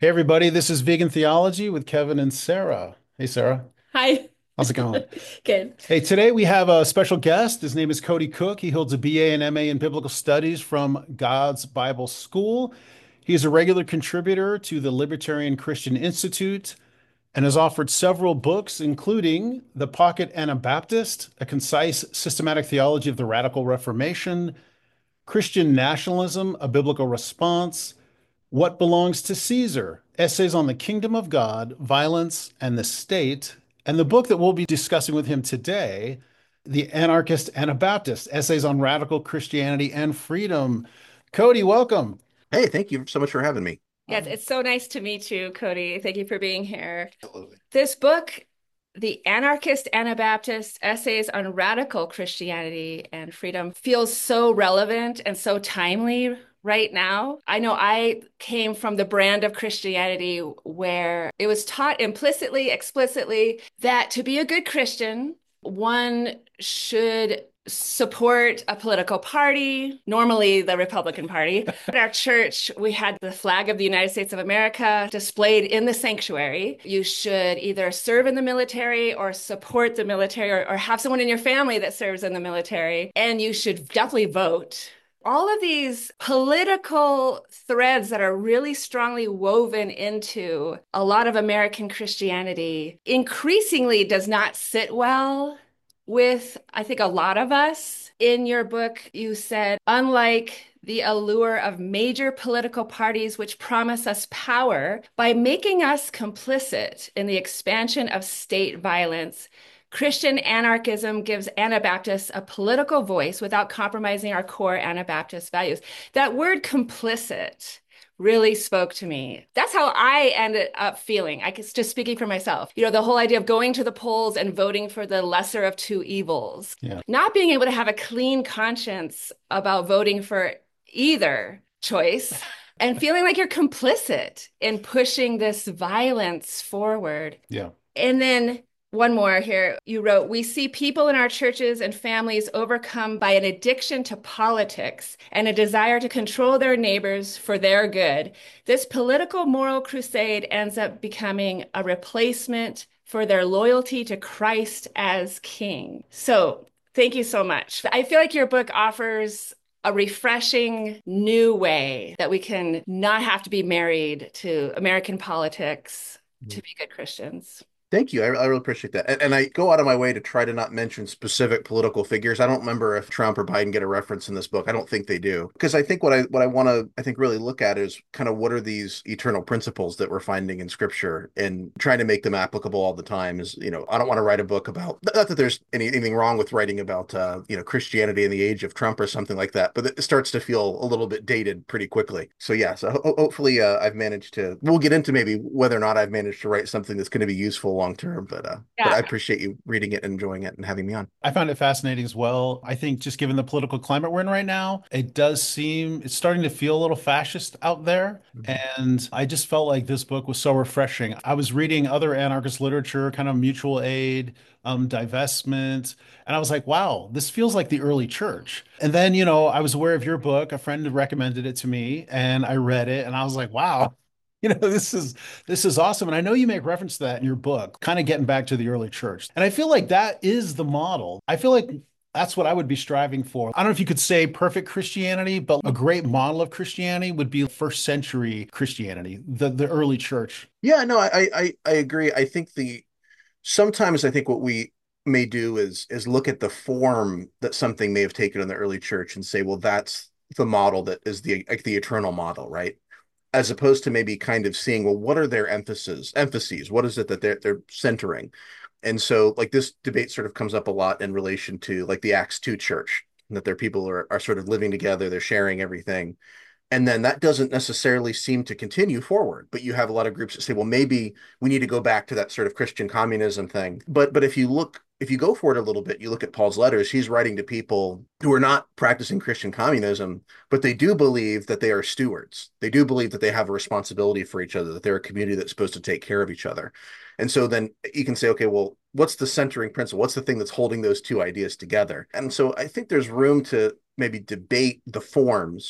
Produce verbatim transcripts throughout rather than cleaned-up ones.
Hey everybody, this is Vegan Theology with Kevin and Sarah. Hey Sarah, Hi. how's it going? Good. Hey, today we have a special guest. His name is Cody Cook. He holds a B A and M A in Biblical Studies from God's Bible School. He is a regular contributor to the Libertarian Christian Institute and has authored several books, including The Pocket Anabaptist, a concise systematic theology of the radical Reformation, Christian Nationalism, a biblical response, What Belongs to Caesar? Essays on the Kingdom of God, Violence, and the State. And the book that we'll be discussing with him today, The Anarchist Anabaptist, Essays on Radical Christianity and Freedom. Cody, welcome. Hey, thank you so much for having me. Yes, it's so nice to meet you, Cody. Thank you for being here. Absolutely. This book, The Anarchist Anabaptist Essays on Radical Christianity and Freedom, feels so relevant and so timely right now. I know I came from the brand of Christianity where it was taught implicitly, explicitly, that to be a good Christian, one should support a political party, normally the Republican Party. At our church, we had the flag of the United States of America displayed in the sanctuary. You should either serve in the military or support the military or, or have someone in your family that serves in the military. And you should definitely vote. All of these political threads that are really strongly woven into a lot of American Christianity increasingly does not sit well with, I think, a lot of us. In your book, you said, unlike the allure of major political parties which promise us power by making us complicit in the expansion of state violence, Christian anarchism gives Anabaptists a political voice without compromising our core Anabaptist values. That word complicit really spoke to me. That's how I ended up feeling. I guess just speaking for myself. You know, the whole idea of going to the polls and voting for the lesser of two evils, Yeah. not being able to have a clean conscience about voting for either choice. And feeling like you're complicit in pushing this violence forward. Yeah. And then one more here. You wrote, we see people in our churches and families overcome by an addiction to politics and a desire to control their neighbors for their good. This political moral crusade ends up becoming a replacement for their loyalty to Christ as King. So thank you so much. I feel like your book offers a refreshing new way that we can not have to be married to American politics to be good Christians. Thank you. I, I really appreciate that. And, and I go out of my way to try to not mention specific political figures. I don't remember if Trump or Biden get a reference in this book. I don't think they do. Because I think what I what I want to I think really look at is kind of what are these eternal principles that we're finding in scripture and trying to make them applicable all the time is, you know, I don't want to write a book about not that there's any, anything wrong with writing about uh, you know, Christianity in the age of Trump or something like that, but it starts to feel a little bit dated pretty quickly. So yeah, so ho hopefully uh, I've managed to we'll get into maybe whether or not I've managed to write something that's going to be useful long term, but uh, but Yeah. I appreciate you reading it and enjoying it and having me on. I found it fascinating as well. I think just given the political climate we're in right now, it does seem it's starting to feel a little fascist out there. Mhm. And I just felt like this book was so refreshing. I was reading other anarchist literature, kind of mutual aid, um, divestment, and I was like, wow, this feels like the early church. And then, you know, I was aware of your book. A friend recommended it to me, and I read it, and I was like, wow. You know, this is this is awesome. And I know you make reference to that in your book, kind of getting back to the early church. And I feel like that is the model. I feel like that's what I would be striving for. I don't know if you could say perfect Christianity, but a great model of Christianity would be first century Christianity, the, the early church. Yeah, no, I, I I agree. I think the sometimes I think what we may do is is look at the form that something may have taken in the early church and say, well, that's the model that is the like the eternal model, right? As opposed to maybe kind of seeing, well, what are their emphases, emphases? What is it that they're they're centering? And so like this debate sort of comes up a lot in relation to like the Acts two church, that their people are are sort of living together, they're sharing everything. And then that doesn't necessarily seem to continue forward. But you have a lot of groups that say, well, maybe we need to go back to that sort of Christian communism thing. But but if you look, if you go for it a little bit, you look at Paul's letters, he's writing to people who are not practicing Christian communism, but they do believe that they are stewards. They do believe that they have a responsibility for each other, that they're a community that's supposed to take care of each other. And so then you can say, okay, well, what's the centering principle? What's the thing that's holding those two ideas together? And so I think there's room to maybe debate the forms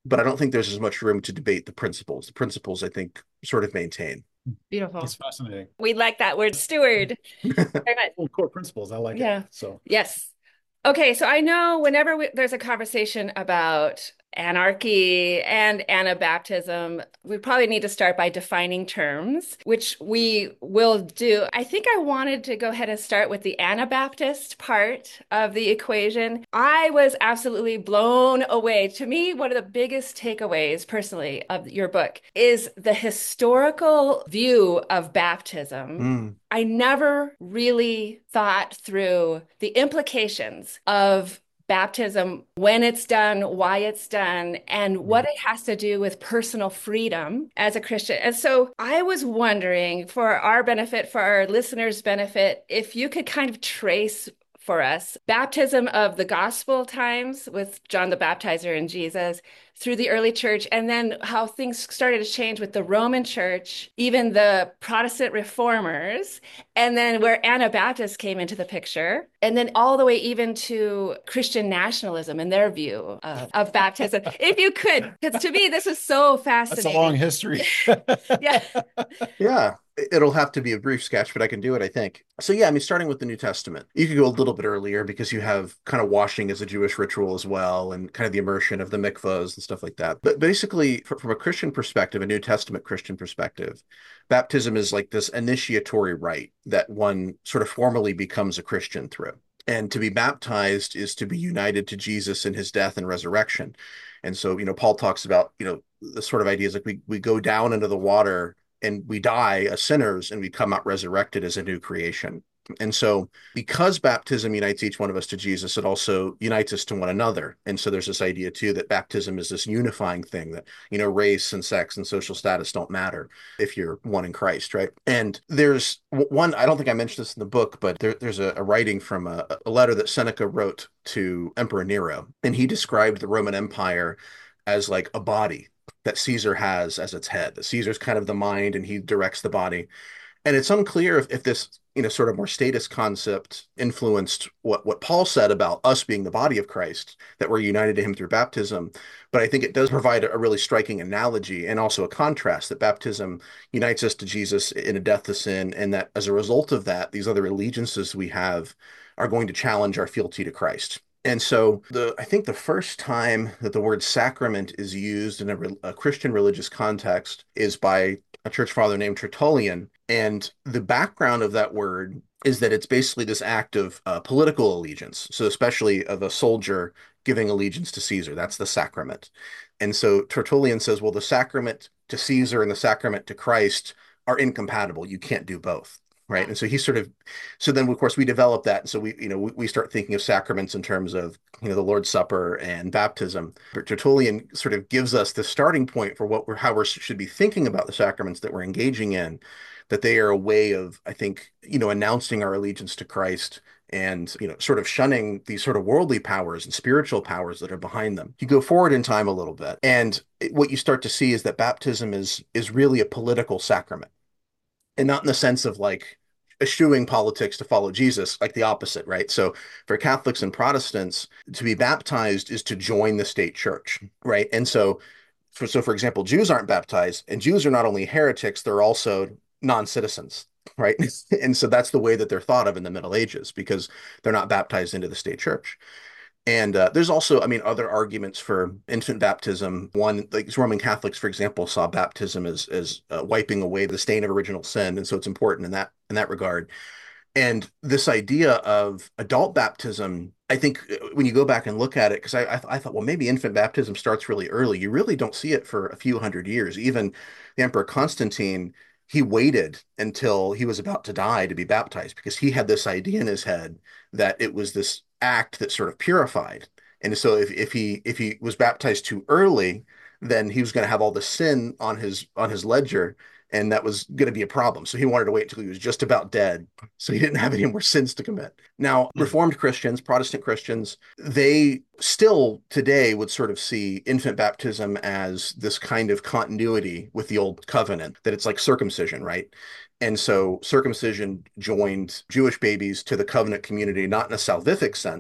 but I don't think there's as much room to debate the principles. The principles, I think, sort of maintain. Beautiful. That's fascinating. We like that word, steward. Very much. Well, core principles. I like Yeah. it. So Yes. Okay, so I know whenever we, there's a conversation about anarchy and Anabaptism, we probably need to start by defining terms, which we will do. I think I wanted to go ahead and start with the Anabaptist part of the equation. I was absolutely blown away. To me, one of the biggest takeaways personally of your book is the historical view of baptism. Mm. I never really thought through the implications of baptism, when it's done, why it's done, and what it has to do with personal freedom as a Christian. And so I was wondering, for our benefit, for our listeners' benefit, if you could kind of trace for us baptism of the gospel times with John the Baptizer and Jesus through the early church, and then how things started to change with the Roman church, even the Protestant reformers, and then where Anabaptists came into the picture, and then all the way even to Christian nationalism and their view of, of baptism. If you could, because to me, this is so fascinating. that's a long history. Yeah. Yeah, it'll have to be a brief sketch, but I can do it, I think. So yeah, I mean, starting with the New Testament, you could go a little bit earlier because you have kind of washing as a Jewish ritual as well, and kind of the immersion of the mikvahs and stuff like that. But basically, from a Christian perspective, a New Testament Christian perspective, baptism is like this initiatory rite that one sort of formally becomes a Christian through. And to be baptized is to be united to Jesus in his death and resurrection. And so, you know, Paul talks about, you know, the sort of ideas like we we go down into the water and we die as sinners and we come out resurrected as a new creation. And so, because baptism unites each one of us to Jesus, it also unites us to one another. And so, there's this idea too that baptism is this unifying thing that, you know, race and sex and social status don't matter if you're one in Christ, right? And there's one, I don't think I mentioned this in the book, but there, there's a, a writing from a, a letter that Seneca wrote to Emperor Nero. And he described the Roman Empire as like a body that Caesar has as its head. That Caesar's kind of the mind and he directs the body. And it's unclear if, if this, you know, sort of more status concept influenced what, what Paul said about us being the body of Christ, that we're united to him through baptism. But I think it does provide a, a really striking analogy and also a contrast that baptism unites us to Jesus in a death to sin, and that as a result of that, these other allegiances we have are going to challenge our fealty to Christ. And so the I think the first time that the word sacrament is used in a, a Christian religious context is by a church father named Tertullian. And the background of that word is that it's basically this act of uh, political allegiance. So especially of a soldier giving allegiance to Caesar, that's the sacrament. And so Tertullian says, well, the sacrament to Caesar and the sacrament to Christ are incompatible. You can't do both. Right. And so he sort of, so then of course we develop that. And so we, you know, we, we start thinking of sacraments in terms of, you know, the Lord's Supper and baptism. But Tertullian sort of gives us the starting point for what we're, how we should be thinking about the sacraments that we're engaging in, that they are a way of, I think, you know, announcing our allegiance to Christ and, you know, sort of shunning these sort of worldly powers and spiritual powers that are behind them. You go forward in time a little bit, and what you start to see is that baptism is is really a political sacrament, and not in the sense of like eschewing politics to follow Jesus, like the opposite, right? So for Catholics and Protestants, to be baptized is to join the state church, right? And so, for, so for example, Jews aren't baptized, and Jews are not only heretics, they're also non-citizens, right? And so that's the way that they're thought of in the Middle Ages, because they're not baptized into the state church. And uh, there's also, I mean, other arguments for infant baptism. One, like Roman Catholics, for example, saw baptism as as uh, wiping away the stain of original sin, and so it's important in that in that regard. And this idea of adult baptism, I think uh, when you go back and look at it, because I, I I thought, well, maybe infant baptism starts really early. You really don't see it for a few hundred years. Even the Emperor Constantine, he waited until he was about to die to be baptized because he had this idea in his head that it was this act that sort of purified. And so if, if he if he was baptized too early, then he was going to have all the sin on his on his ledger, and that was going to be a problem. So he wanted to wait until he was just about dead, so he didn't have any more sins to commit. Now, Reformed Christians, Protestant Christians, they still today would sort of see infant baptism as this kind of continuity with the old covenant, that it's like circumcision, right? And so circumcision joined Jewish babies to the covenant community, not in a salvific sense,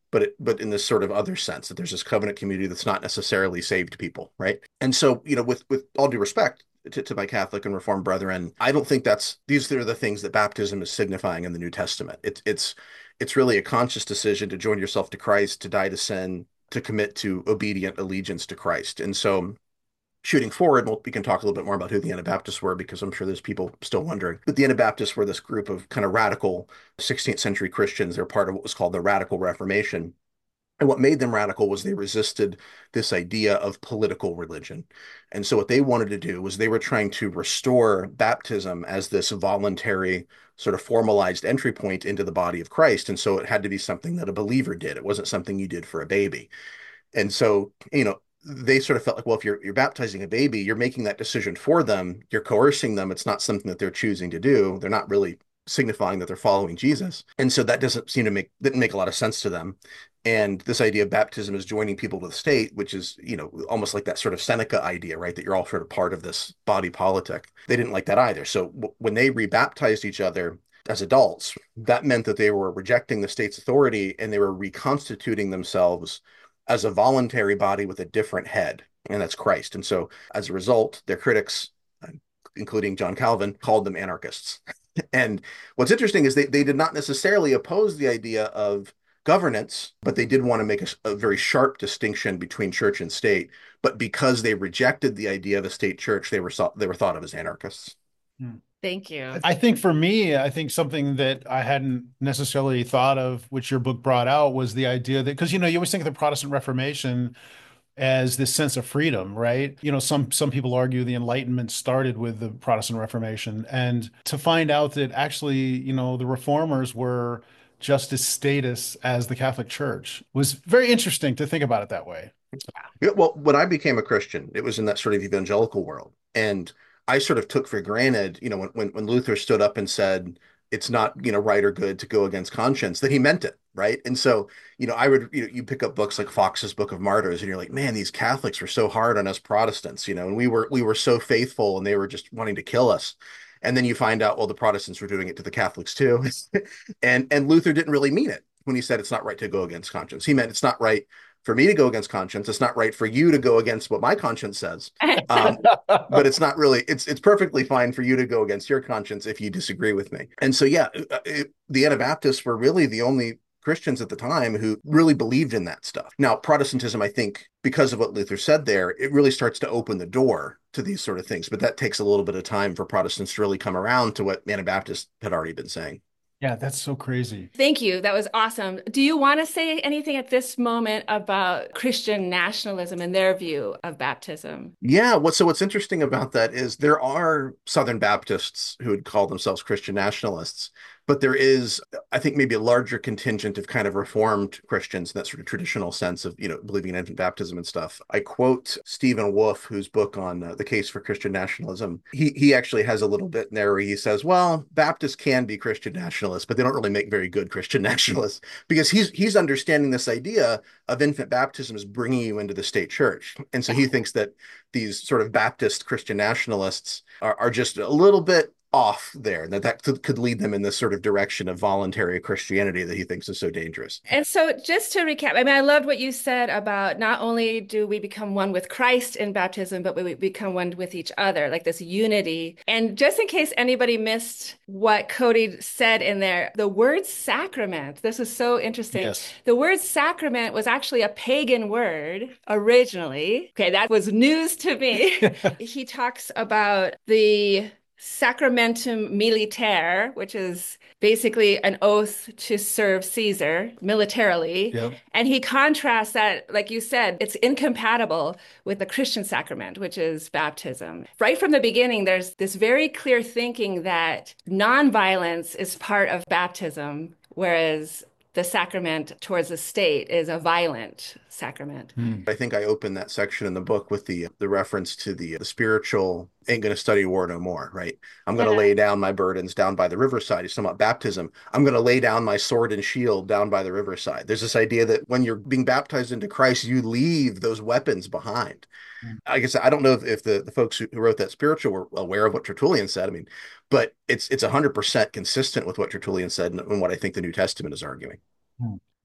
but it, but in this sort of other sense that there's this covenant community that's not necessarily saved people, right? And so, you know, with with all due respect to, to my Catholic and Reformed brethren, I don't think that's these are the things that baptism is signifying in the New Testament. It's it's it's really a conscious decision to join yourself to Christ, to die to sin, to commit to obedient allegiance to Christ. And so shooting forward, well, we can talk a little bit more about who the Anabaptists were, because I'm sure there's people still wondering. But the Anabaptists were this group of kind of radical sixteenth century Christians. They're part of what was called the Radical Reformation. And what made them radical was they resisted this idea of political religion. And so what they wanted to do was they were trying to restore baptism as this voluntary, sort of formalized entry point into the body of Christ. And so it had to be something that a believer did. It wasn't something you did for a baby. And so, you know, they sort of felt like, well, if you're you're baptizing a baby, you're making that decision for them. You're coercing them. It's not something that they're choosing to do. They're not really signifying that they're following Jesus. And so that doesn't seem to make didn't make a lot of sense to them. And this idea of baptism is joining people to the state, which is, you know, almost like that sort of Seneca idea, right? That you're all sort of part of this body politic. They didn't like that either. So w- when they rebaptized each other as adults, that meant that they were rejecting the state's authority and they were reconstituting themselves as a voluntary body with a different head, and that's Christ. And so as a result, their critics, including John Calvin, called them anarchists. And what's interesting is they, they did not necessarily oppose the idea of governance, but they did want to make a, a very sharp distinction between church and state. But because they rejected the idea of a state church, they were they were thought of as anarchists. Hmm. Thank you. I think for me, I think something that I hadn't necessarily thought of, which your book brought out, was the idea that, because, you know, you always think of the Protestant Reformation as this sense of freedom, right? You know, some some people argue the Enlightenment started with the Protestant Reformation, and to find out that actually, you know, the Reformers were just as status as the Catholic Church was very interesting to think about it that way. Yeah, well, when I became a Christian, it was in that sort of evangelical world. And I sort of took for granted, you know, when, when, when Luther stood up and said, it's not, you know, right or good to go against conscience, that he meant it, right? And so, you know, I would, you know, you pick up books like Fox's Book of Martyrs, and you're like, man, these Catholics were so hard on us Protestants, you know, and we were, we were so faithful and they were just wanting to kill us. And then you find out, well, the Protestants were doing it to the Catholics too. and, and Luther didn't really mean it when he said it's not right to go against conscience. He meant it's not right for me to go against conscience. It's not right for you to go against what my conscience says. Um, but it's not really, it's it's perfectly fine for you to go against your conscience if you disagree with me. And so, yeah, it, the Anabaptists were really the only Christians at the time who really believed in that stuff. Now, Protestantism, I think, because of what Luther said there, it really starts to open the door to these sort of things. But that takes a little bit of time for Protestants to really come around to what Anabaptists had already been saying. Yeah, that's so crazy. Thank you. That was awesome. Do you want to say anything at this moment about Christian nationalism and their view of baptism? Yeah, what so what's interesting about that is there are Southern Baptists who would call themselves Christian nationalists, but there is, I think, maybe a larger contingent of kind of Reformed Christians in that sort of traditional sense of, you know, believing in infant baptism and stuff. I quote Stephen Wolfe, whose book on uh, the case for Christian nationalism. He he actually has a little bit in there where he says, well, Baptists can be Christian nationalists, but they don't really make very good Christian nationalists, because he's he's understanding this idea of infant baptism as bringing you into the state church. And so he thinks that these sort of Baptist Christian nationalists are, are just a little bit off there, that that could, could lead them in this sort of direction of voluntary Christianity that he thinks is so dangerous. And so just to recap, I mean, I loved what you said about not only do we become one with Christ in baptism, but we become one with each other, like this unity. And just in case anybody missed what Cody said in there, the word sacrament, this is so interesting. Yes. The word sacrament was actually a pagan word originally. Okay, that was news to me. He talks about the Sacramentum Militare, which is basically an oath to serve Caesar militarily. Yep. And he contrasts that, like you said, it's incompatible with the Christian sacrament, which is baptism. Right from the beginning, there's this very clear thinking that nonviolence is part of baptism, whereas the sacrament towards the state is a violent sacrament. Hmm. I think I opened that section in the book with the the reference to the, the spiritual ain't going to study war no more, right? I'm going to Yeah. lay down my burdens down by the riverside. He's talking about baptism. I'm going to lay down my sword and shield down by the riverside. There's this idea that when you're being baptized into Christ, you leave those weapons behind. Hmm. I guess I don't know if, if the, the folks who, who wrote that spiritual were aware of what Tertullian said. I mean, but it's it's one hundred percent consistent with what Tertullian said and, and what I think the New Testament is arguing. Hmm.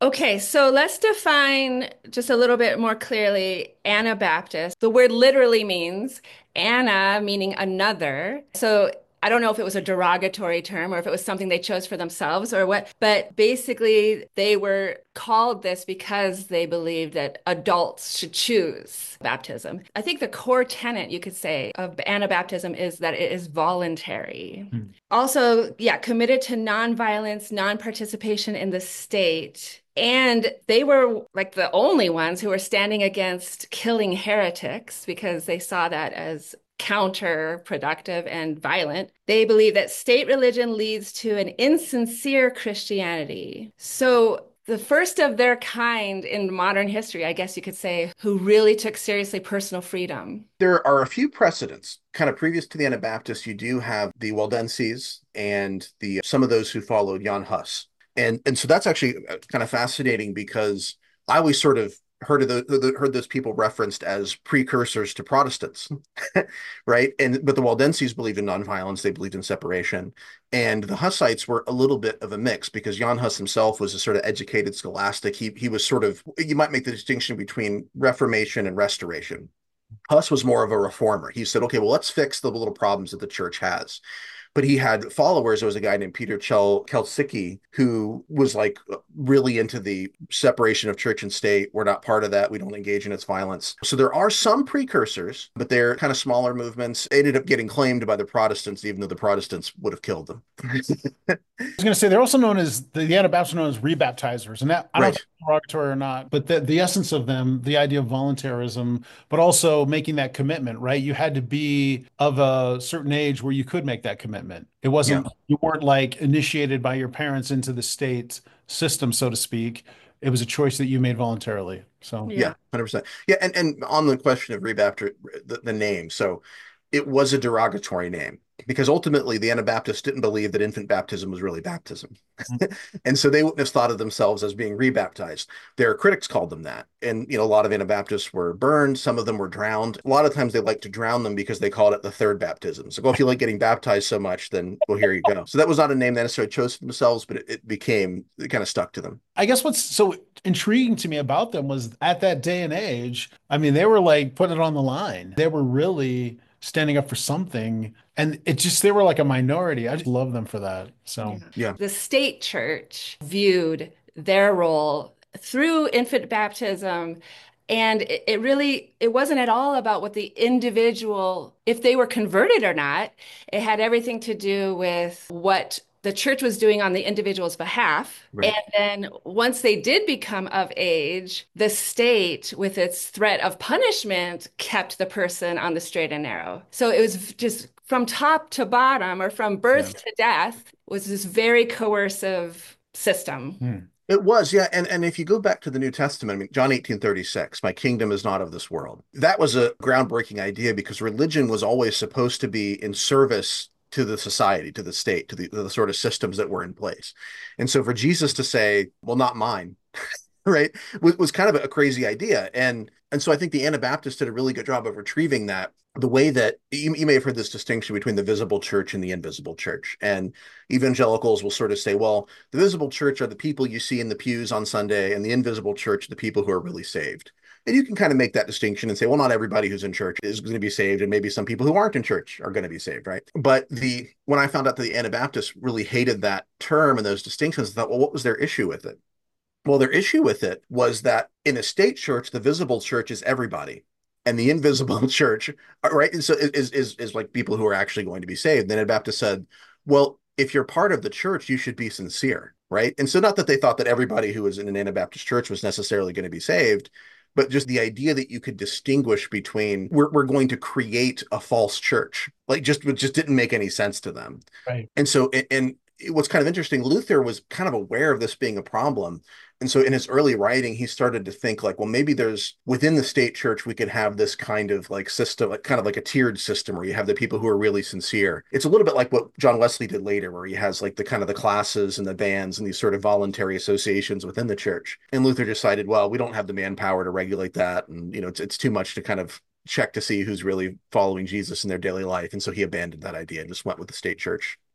Okay, so let's define just a little bit more clearly Anabaptist. The word literally means Anna, meaning another. So I don't know if it was a derogatory term or if it was something they chose for themselves or what, but basically they were called this because they believed that adults should choose baptism. I think the core tenet, you could say, of Anabaptism is that it is voluntary. Hmm. Also, yeah, committed to nonviolence, non-participation in the state. And they were like the only ones who were standing against killing heretics because they saw that as counterproductive and violent. They believe that state religion leads to an insincere Christianity. So the first of their kind in modern history, I guess you could say, who really took seriously personal freedom. There are a few precedents. Kind of previous to the Anabaptists, you do have the Waldenses and the some of those who followed Jan Hus. And and so that's actually kind of fascinating because I always sort of heard of the, heard those people referenced as precursors to Protestants, right? And but the Waldenses believed in nonviolence, they believed in separation, and the Hussites were a little bit of a mix because Jan Hus himself was a sort of educated scholastic. He he was sort of, you might make the distinction between Reformation and Restoration. Huss was more of a reformer. He said, okay, well, let's fix the little problems that the church has. But he had followers. There was a guy named Peter Chel Kelsicki who was like really into the separation of church and state. We're not part of that. We don't engage in its violence. So there are some precursors, but they're kind of smaller movements. They ended up getting claimed by the Protestants, even though the Protestants would have killed them. I was going to say they're also known as the, the Anabaptists are known as rebaptizers, and that I don't know if it's derogatory or not, but the, the essence of them, the idea of voluntarism, but also making that commitment, right? You had to be of a certain age where you could make that commitment. It wasn't, Yeah. you weren't like initiated by your parents into the state system, so to speak. It was a choice that you made voluntarily. So, Yeah, Yeah. one hundred percent. Yeah, and, and on the question of rebaptist, the, the name, so it was a derogatory name because ultimately the Anabaptists didn't believe that infant baptism was really baptism. And so they wouldn't have thought of themselves as being rebaptized. Their critics called them that. And, you know, a lot of Anabaptists were burned. Some of them were drowned. A lot of times they like to drown them because they called it the third baptism. So, well, if you like getting baptized so much, then, well, here you go. So that was not a name they necessarily chose for themselves, but it, it became, it kind of stuck to them. I guess what's so intriguing to me about them was at that day and age, I mean, they were like putting it on the line. They were really standing up for something. And it just, they were like a minority. I just love them for that. So, Yeah. The state church viewed their role through infant baptism. And it, it really, it wasn't at all about what the individual, if they were converted or not. It had everything to do with what the church was doing on the individual's behalf. Right. And then once they did become of age, the state, with its threat of punishment, kept the person on the straight and narrow. So it was just from top to bottom, or from birth Yeah. to death, was this very coercive system. hmm. It was, yeah. And and if you go back to the New Testament, I mean, John eighteen thirty-six, my kingdom is not of this world. That was a groundbreaking idea because religion was always supposed to be in service to the society, to the state, to the, to the sort of systems that were in place. And so for Jesus to say, well, not mine, right, was, was kind of a crazy idea. And and so I think the Anabaptists did a really good job of retrieving that. The way that you, you may have heard this distinction between the visible church and the invisible church. And evangelicals will sort of say, well, the visible church are the people you see in the pews on Sunday, and the invisible church are the people who are really saved. And you can kind of make that distinction and say, well, not everybody who's in church is going to be saved, and maybe some people who aren't in church are going to be saved, right? But the when I found out that the Anabaptists really hated that term and those distinctions, I thought, well, what was their issue with it? Well, their issue with it was that in a state church, the visible church is everybody. And the invisible church, right, and so is, is is like people who are actually going to be saved. Then Anabaptists said, well, if you're part of the church, you should be sincere, right? And so not that they thought that everybody who was in an Anabaptist church was necessarily going to be saved, but just the idea that you could distinguish between we're we're going to create a false church, like just it just didn't make any sense to them. Right. And so and, and what's kind of interesting, Luther was kind of aware of this being a problem. And so in his early writing, he started to think like, well, maybe there's within the state church, we could have this kind of like system, like kind of like a tiered system where you have the people who are really sincere. It's a little bit like what John Wesley did later, where he has like the kind of the classes and the bands and these sort of voluntary associations within the church. And Luther decided, well, we don't have the manpower to regulate that. And, you know, it's, it's too much to kind of check to see who's really following Jesus in their daily life. And so he abandoned that idea and just went with the state church.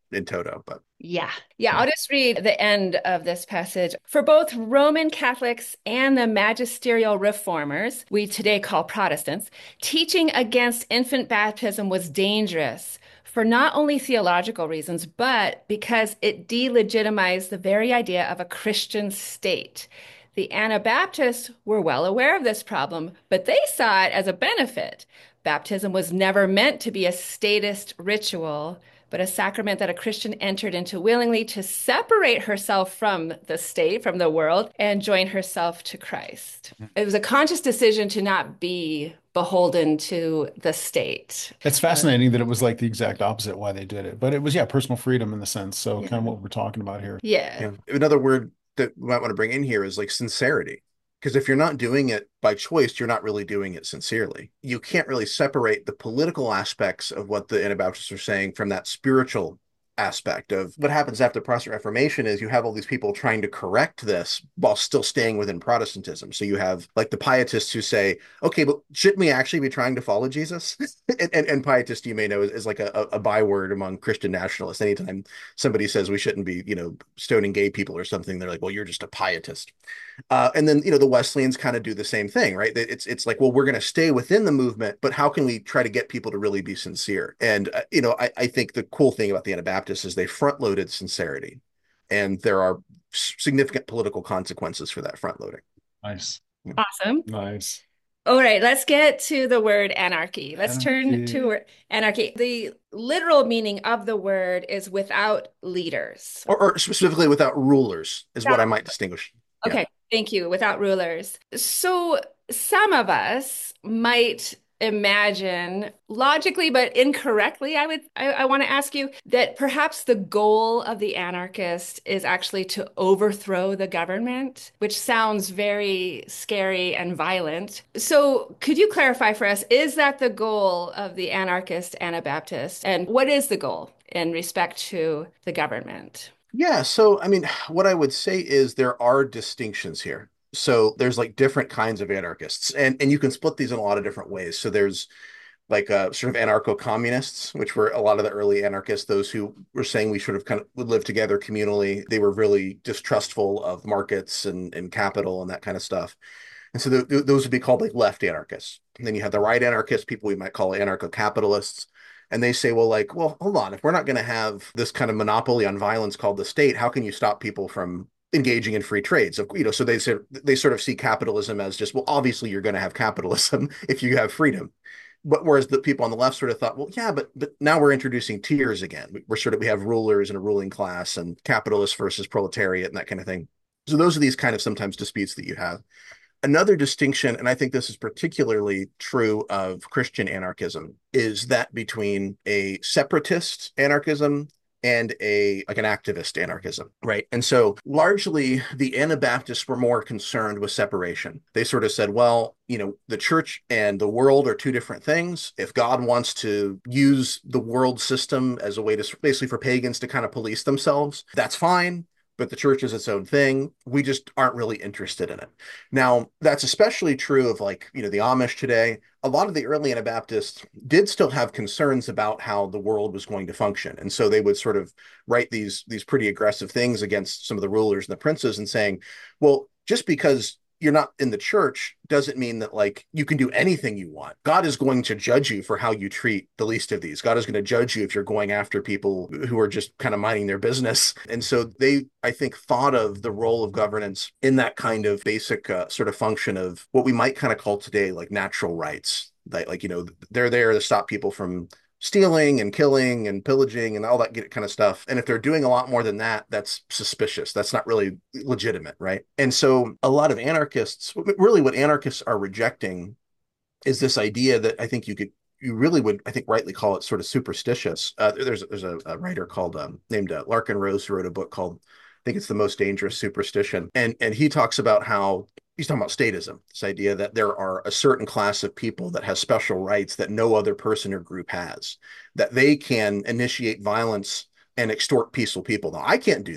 in toto, but Yeah. Yeah. I'll just read the end of this passage. For both Roman Catholics and the magisterial reformers, we today call Protestants, teaching against infant baptism was dangerous for not only theological reasons, but because it delegitimized the very idea of a Christian state. The Anabaptists were well aware of this problem, but they saw it as a benefit. Baptism was never meant to be a statist ritual, but a sacrament that a Christian entered into willingly to separate herself from the state, from the world, and join herself to Christ. It was a conscious decision to not be beholden to the state. It's fascinating uh, that it was like the exact opposite why they did it. But it was, yeah, personal freedom in the sense. So yeah. kind of what we're talking about here. Yeah. yeah. Another word that we might want to bring in here is like sincerity. Because if you're not doing it by choice, you're not really doing it sincerely. You can't really separate the political aspects of what the Anabaptists are saying from that spiritual aspect of what happens after the Protestant Reformation is you have all these people trying to correct this while still staying within Protestantism. So you have like the pietists who say, okay, but shouldn't we actually be trying to follow Jesus? and, and, and pietist, you may know, is, is like a, a byword among Christian nationalists. Anytime somebody says we shouldn't be, you know, stoning gay people or something, they're like, well, you're just a pietist. Uh, and then, you know, the Wesleyans kind of do the same thing, right? It's it's like, well, we're going to stay within the movement, but how can we try to get people to really be sincere? And, uh, you know, I, I think the cool thing about the Anabaptists is they front loaded sincerity. And there are significant political consequences for that front loading. Nice. Awesome. Nice. All right, let's get to the word anarchy. Let's Anarchy. turn to anarchy. The literal meaning of the word is without leaders. Or, or specifically without rulers is without, what I might distinguish. Okay, yeah. Thank you. Without rulers. So some of us might imagine logically, but incorrectly, I would, I, I want to ask you that perhaps the goal of the anarchist is actually to overthrow the government, which sounds very scary and violent. So could you clarify for us, is that the goal of the anarchist Anabaptist? And what is the goal in respect to the government? Yeah, so I mean, what I would say is there are distinctions here. So there's like different kinds of anarchists, and and you can split these in a lot of different ways. So there's like uh, sort of anarcho-communists, which were a lot of the early anarchists, those who were saying we sort of kind of would live together communally. They were really distrustful of markets and, and capital and that kind of stuff. And so th those would be called like left anarchists. And then you have the right anarchists, people we might call anarcho-capitalists. And they say, well, like, well, hold on, if we're not going to have this kind of monopoly on violence called the state, how can you stop people from engaging in free trade? So, you know, so they sort of, they sort of see capitalism as just, well, obviously you're going to have capitalism if you have freedom. But whereas the people on the left sort of thought, well, yeah, but but now we're introducing tiers again. We're sort of, we have rulers and a ruling class and capitalists versus proletariat and that kind of thing. So those are these kind of sometimes disputes that you have. Another distinction, and I think this is particularly true of Christian anarchism, is that between a separatist anarchism and a like an activist anarchism, right? And so largely the Anabaptists were more concerned with separation. They sort of said, well, you know, the church and the world are two different things. If God wants to use the world system as a way to basically for pagans to kind of police themselves, that's fine. But the church is its own thing. We just aren't really interested in it. Now, that's especially true of like, you know, the Amish today. A lot of the early Anabaptists did still have concerns about how the world was going to function. And so they would sort of write these, these pretty aggressive things against some of the rulers and the princes and saying, well, just because you're not in the church doesn't mean that like you can do anything you want. God is going to judge you for how you treat the least of these. God is going to judge you if you're going after people who are just kind of minding their business. And so they, I think, thought of the role of governance in that kind of basic uh, sort of function of what we might kind of call today like natural rights. That, like, you know, they're there to stop people from stealing and killing and pillaging and all that kind of stuff. And if they're doing a lot more than that, that's suspicious. That's not really legitimate, right? And so a lot of anarchists, really what anarchists are rejecting is this idea that I think you could, you really would, I think, rightly call it sort of superstitious. Uh, there's there's a, a writer called um, named uh, Larkin Rose who wrote a book called, I think it's The Most Dangerous Superstition. And, and he talks about how he's talking about statism, this idea that there are a certain class of people that has special rights that no other person or group has, that they can initiate violence and extort peaceful people. Now, I can't do that.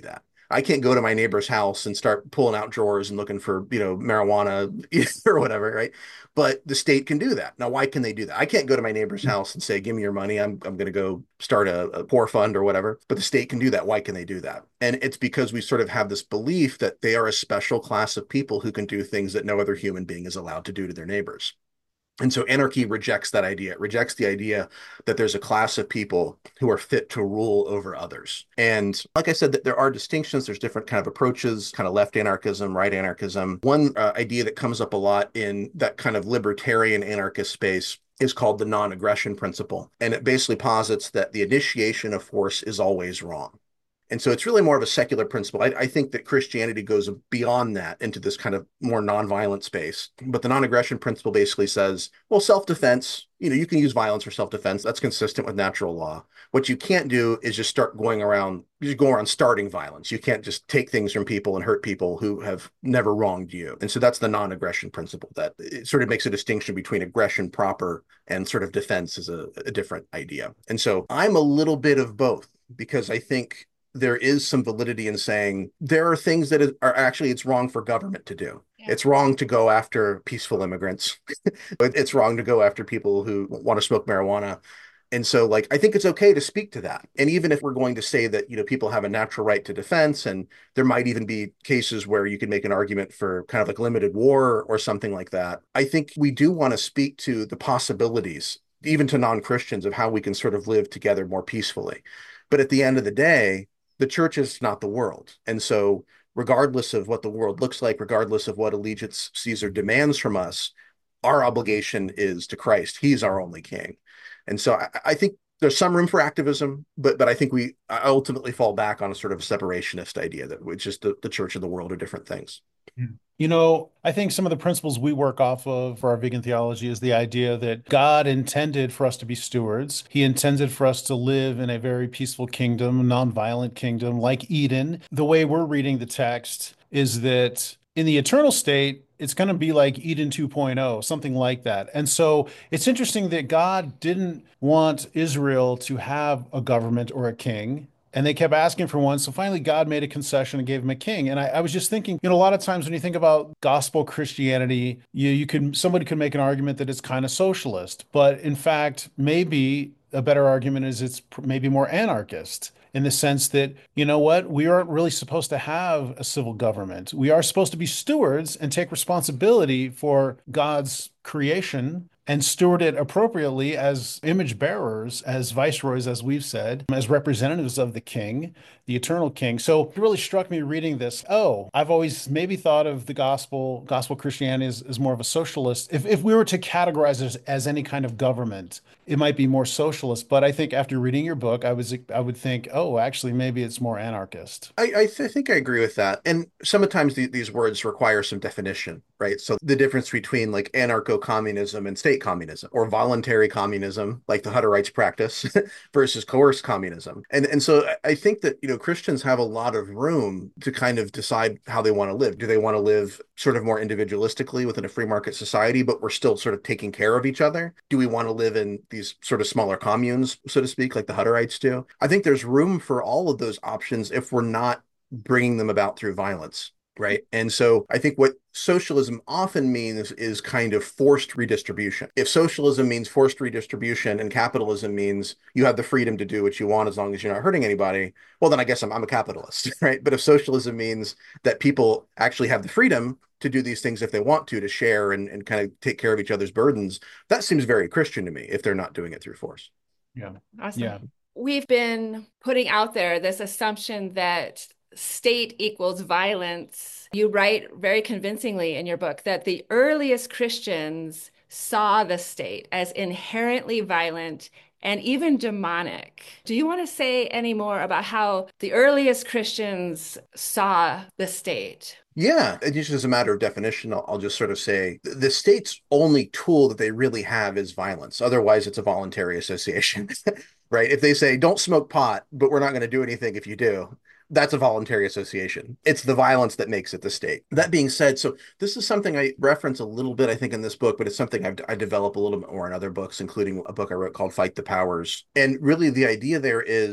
I can't go to my neighbor's house and start pulling out drawers and looking for, you know, marijuana or whatever, right? But the state can do that. Now, why can they do that? I can't go to my neighbor's house and say, give me your money. I'm, I'm going to go start a, a poor fund or whatever. But the state can do that. Why can they do that? And it's because we sort of have this belief that they are a special class of people who can do things that no other human being is allowed to do to their neighbors. And so anarchy rejects that idea. It rejects the idea that there's a class of people who are fit to rule over others. And like I said, that there are distinctions. There's different kind of approaches, kind of left anarchism, right anarchism. One uh, idea that comes up a lot in that kind of libertarian anarchist space is called the non-aggression principle. And it basically posits that the initiation of force is always wrong. And so it's really more of a secular principle. I, I think that Christianity goes beyond that into this kind of more nonviolent space. But the non-aggression principle basically says, well, self-defense, you know, you can use violence for self-defense. That's consistent with natural law. What you can't do is just start going around, you just go around starting violence. You can't just take things from people and hurt people who have never wronged you. And so that's the non-aggression principle, that it sort of makes a distinction between aggression proper and sort of defense is a, a different idea. And so I'm a little bit of both, because I think there is some validity in saying there are things that are actually, it's wrong for government to do. Yeah. It's wrong to go after peaceful immigrants. It's wrong to go after people who want to smoke marijuana. And so, like, I think it's okay to speak to that. And even if we're going to say that, you know, people have a natural right to defense, and there might even be cases where you can make an argument for kind of like limited war or something like that, I think we do want to speak to the possibilities, even to non-Christians, of how we can sort of live together more peacefully. But at the end of the day, the church is not the world. And so regardless of what the world looks like, regardless of what allegiance Caesar demands from us, our obligation is to Christ. He's our only king. And so I, I think there's some room for activism, but but I think we ultimately fall back on a sort of separationist idea that it's just the, the church and the world are different things. You know, I think some of the principles we work off of for our vegan theology is the idea that God intended for us to be stewards. He intended for us to live in a very peaceful kingdom, nonviolent kingdom like Eden. The way we're reading the text is that in the eternal state, it's going to be like Eden two point oh, something like that. And so it's interesting that God didn't want Israel to have a government or a king. And they kept asking for one. So finally, God made a concession and gave him a king. And I, I was just thinking, you know, a lot of times when you think about gospel Christianity, you, you can, somebody could make an argument that it's kind of socialist. But in fact, maybe a better argument is it's maybe more anarchist, in the sense that, you know what, we aren't really supposed to have a civil government. We are supposed to be stewards and take responsibility for God's creation and steward it appropriately as image bearers, as viceroys, as we've said, as representatives of the king, the eternal king. So it really struck me reading this. Oh, I've always maybe thought of the gospel, gospel Christianity as, as more of a socialist. If, if we were to categorize it as, as any kind of government, it might be more socialist. But I think after reading your book, I was I would think, oh, actually, maybe it's more anarchist. I, I, th- I think I agree with that. And sometimes the, these words require some definition, right? So the difference between like anarcho-communism and state communism, or voluntary communism, like the Hutterites practice, versus coerced communism. And, and so I think that, you know, Christians have a lot of room to kind of decide how they want to live. Do they want to live sort of more individualistically within a free market society, but we're still sort of taking care of each other? Do we want to live in these sort of smaller communes, so to speak, like the Hutterites do? I think there's room for all of those options if we're not bringing them about through violence, right? And so I think what socialism often means is kind of forced redistribution. If socialism means forced redistribution and capitalism means you have the freedom to do what you want as long as you're not hurting anybody, well, then I guess I'm, I'm a capitalist, right? But if socialism means that people actually have the freedom to do these things if they want to, to share and, and kind of take care of each other's burdens, that seems very Christian to me if they're not doing it through force. Yeah. Awesome. Yeah. We've been putting out there this assumption that state equals violence. You write very convincingly in your book that the earliest Christians saw the state as inherently violent and even demonic. Do you want to say any more about how the earliest Christians saw the state? Yeah, and just as a matter of definition, I'll, I'll just sort of say the state's only tool that they really have is violence. Otherwise, it's a voluntary association, right? If they say, don't smoke pot, but we're not going to do anything if you do, that's a voluntary association. It's the violence that makes it the state. That being said, so this is something I reference a little bit, I think, in this book, but it's something I've, I develop a little bit more in other books, including a book I wrote called Fight the Powers. And really the idea there is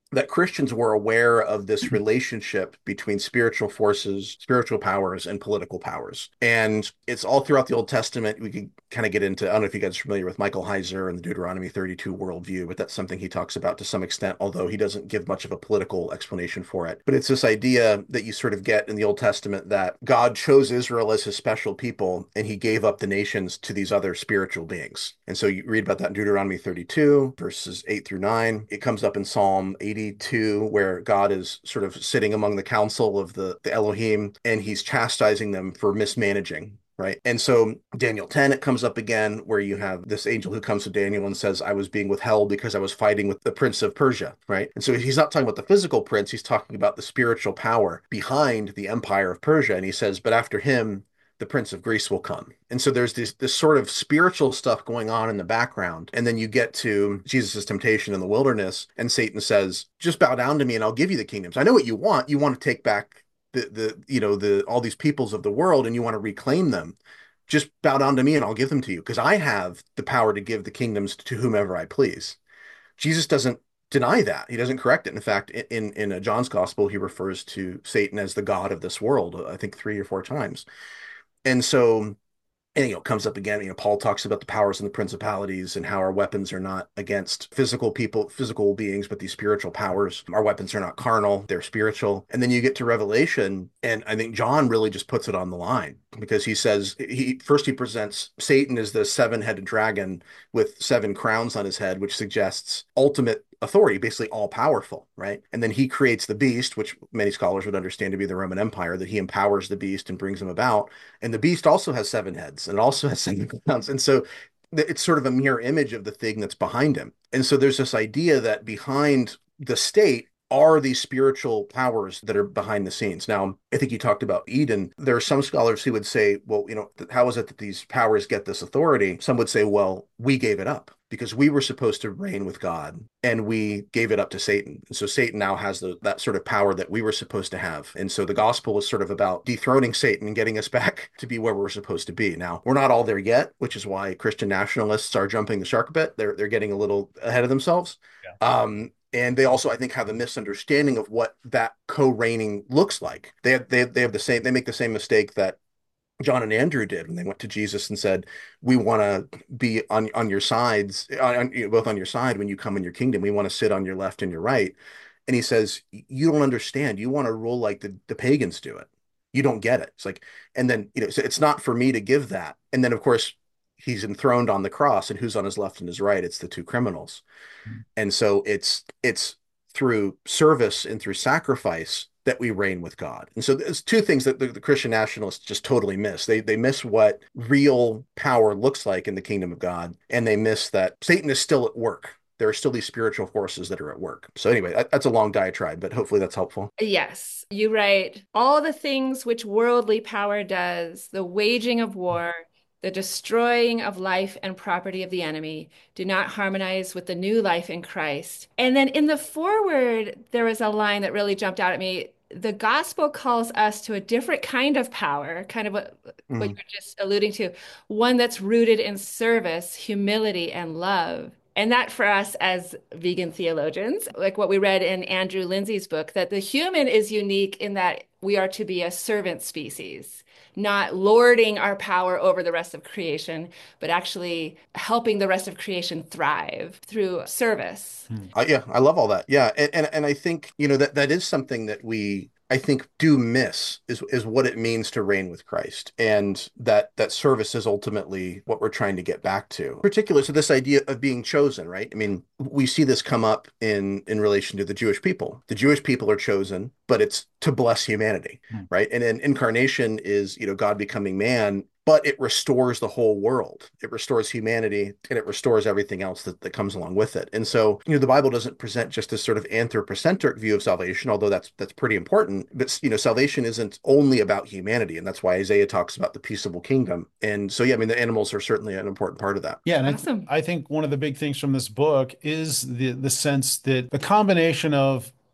that Christians were aware of this relationship between spiritual forces, spiritual powers, and political powers. And it's all throughout the Old Testament. We could kind of get into, I don't know if you guys are familiar with Michael Heiser and the Deuteronomy thirty-two worldview, but that's something he talks about to some extent, although he doesn't give much of a political explanation for it. But it's this idea that you sort of get in the Old Testament that God chose Israel as his special people, and he gave up the nations to these other spiritual beings. And so you read about that in Deuteronomy thirty-two, verses eight through nine. It comes up in Psalm eighty-two, where God is sort of sitting among the council of the, the Elohim, and he's chastising them for mismanaging. Right. And so Daniel ten, it comes up again, where you have this angel who comes to Daniel and says, I was being withheld because I was fighting with the prince of Persia. Right. And so he's not talking about the physical prince. He's talking about the spiritual power behind the empire of Persia. And he says, but after him, the prince of Greece will come. And so there's this this sort of spiritual stuff going on in the background. And then you get to Jesus' temptation in the wilderness, and Satan says, just bow down to me and I'll give you the kingdoms. I know what you want. You want to take back the, the you know, the all these peoples of the world, and you want to reclaim them. Just bow down to me and I'll give them to you, because I have the power to give the kingdoms to whomever I please. Jesus doesn't deny that. He doesn't correct it. In fact, in in, in John's gospel, he refers to Satan as the god of this world, I think three or four times. And so, and, you know, it comes up again, you know, Paul talks about the powers and the principalities and how our weapons are not against physical people, physical beings, but these spiritual powers. Our weapons are not carnal, they're spiritual. And then you get to Revelation, and I think John really just puts it on the line, because he says, he first he presents Satan as the seven-headed dragon with seven crowns on his head, which suggests ultimate authority, basically all powerful, right? And then he creates the beast, which many scholars would understand to be the Roman Empire, that he empowers the beast and brings him about. And the beast also has seven heads, and it also has seven crowns. And so it's sort of a mirror image of the thing that's behind him. And so there's this idea that behind the state are these spiritual powers that are behind the scenes. Now, I think you talked about Eden. There are some scholars who would say, well, you know, how is it that these powers get this authority? Some would say, well, we gave it up because we were supposed to reign with God, and we gave it up to Satan. And so Satan now has the, that sort of power that we were supposed to have. And so the gospel is sort of about dethroning Satan and getting us back to be where we're supposed to be. Now, we're not all there yet, which is why Christian nationalists are jumping the shark a bit. They're, they're getting a little ahead of themselves. Yeah. Um, And they also, I think, have a misunderstanding of what that co-reigning looks like. They have, they, they have the same, they make the same mistake that John and Andrew did when they went to Jesus and said, we want to be on, on your sides, on, you know, both on your side when you come in your kingdom. We want to sit on your left and your right. And he says, you don't understand. You want to rule like the, the pagans do it. You don't get it. It's like, and then, you know, so it's not for me to give that. And then, of course, he's enthroned on the cross, and who's on his left and his right? It's the two criminals. Mm-hmm. And so it's, it's through service and through sacrifice that we reign with God. And so there's two things that the, the Christian nationalists just totally miss. They they miss what real power looks like in the kingdom of God, and they miss that Satan is still at work. There are still these spiritual forces that are at work. So anyway, that, that's a long diatribe, but hopefully that's helpful. Yes, you write, all the things which worldly power does, the waging of war, the destroying of life and property of the enemy, do not harmonize with the new life in Christ. And then in the foreword, there was a line that really jumped out at me. The gospel calls us to a different kind of power, kind of what, mm. what you're just alluding to, one that's rooted in service, humility, and love. And that for us as vegan theologians, like what we read in Andrew Lindsay's book, that the human is unique in that we are to be a servant species, not lording our power over the rest of creation, but actually helping the rest of creation thrive through service. Hmm. Uh, yeah, I love all that. Yeah. And, and, and I think, you know, that, that is something that we, I think, do miss is, is what it means to reign with Christ. And that, that service is ultimately what we're trying to get back to. Particularly, so this idea of being chosen, right? I mean, we see this come up in, in relation to the Jewish people. The Jewish people are chosen, but it's to bless humanity, hmm. right? And then incarnation is, you know, God becoming man, but it restores the whole world. It restores humanity, and it restores everything else that, that comes along with it. And so, you know, the Bible doesn't present just this sort of anthropocentric view of salvation, although that's that's pretty important. But, you know, salvation isn't only about humanity, and that's why Isaiah talks about the peaceable kingdom. And so, yeah, I mean, the animals are certainly an important part of that. Yeah, and awesome. I, th- I think one of the big things from this book is the the sense that the combination of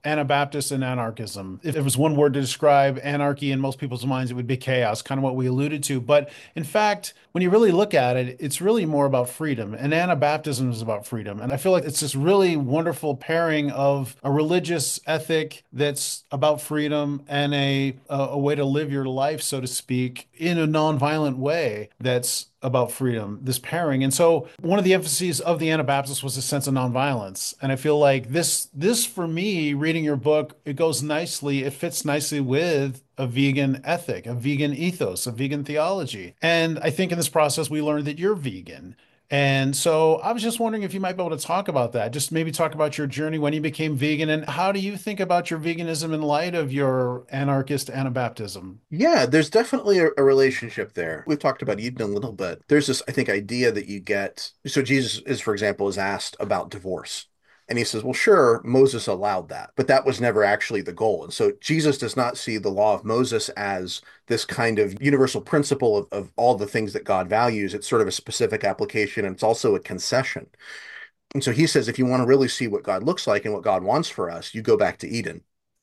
Anabaptists and anarchism. If there was one word to describe anarchy in most people's minds, it would be chaos, kind of what we alluded to. But in fact, when you really look at it, it's really more about freedom. And Anabaptism is about freedom. And I feel like it's this really wonderful pairing of a religious ethic that's about freedom and a, a, a way to live your life, so to speak, in a nonviolent way that's about freedom, this pairing. And so one of the emphases of the Anabaptists was a sense of nonviolence. And I feel like this, this for me, reading your book, it goes nicely, it fits nicely with a vegan ethic, a vegan ethos, a vegan theology. And I think in this process, we learned that you're vegan. And so I was just wondering if you might be able to talk about that. Just maybe talk about your journey when you became vegan and how do you think about your veganism in light of your anarchist Anabaptism? Yeah, there's definitely a, a relationship there. We've talked about Eden a little bit. There's this, I think, idea that you get. So Jesus is, for example, is asked about divorce. And he says, well, sure, Moses allowed that, but that was never actually the goal. And so Jesus does not see the law of Moses as this kind of universal principle of, of all the things that God values. It's sort of a specific application, and it's also a concession. And so he says, if you want to really see what God looks like and what God wants for us, you go back to Eden.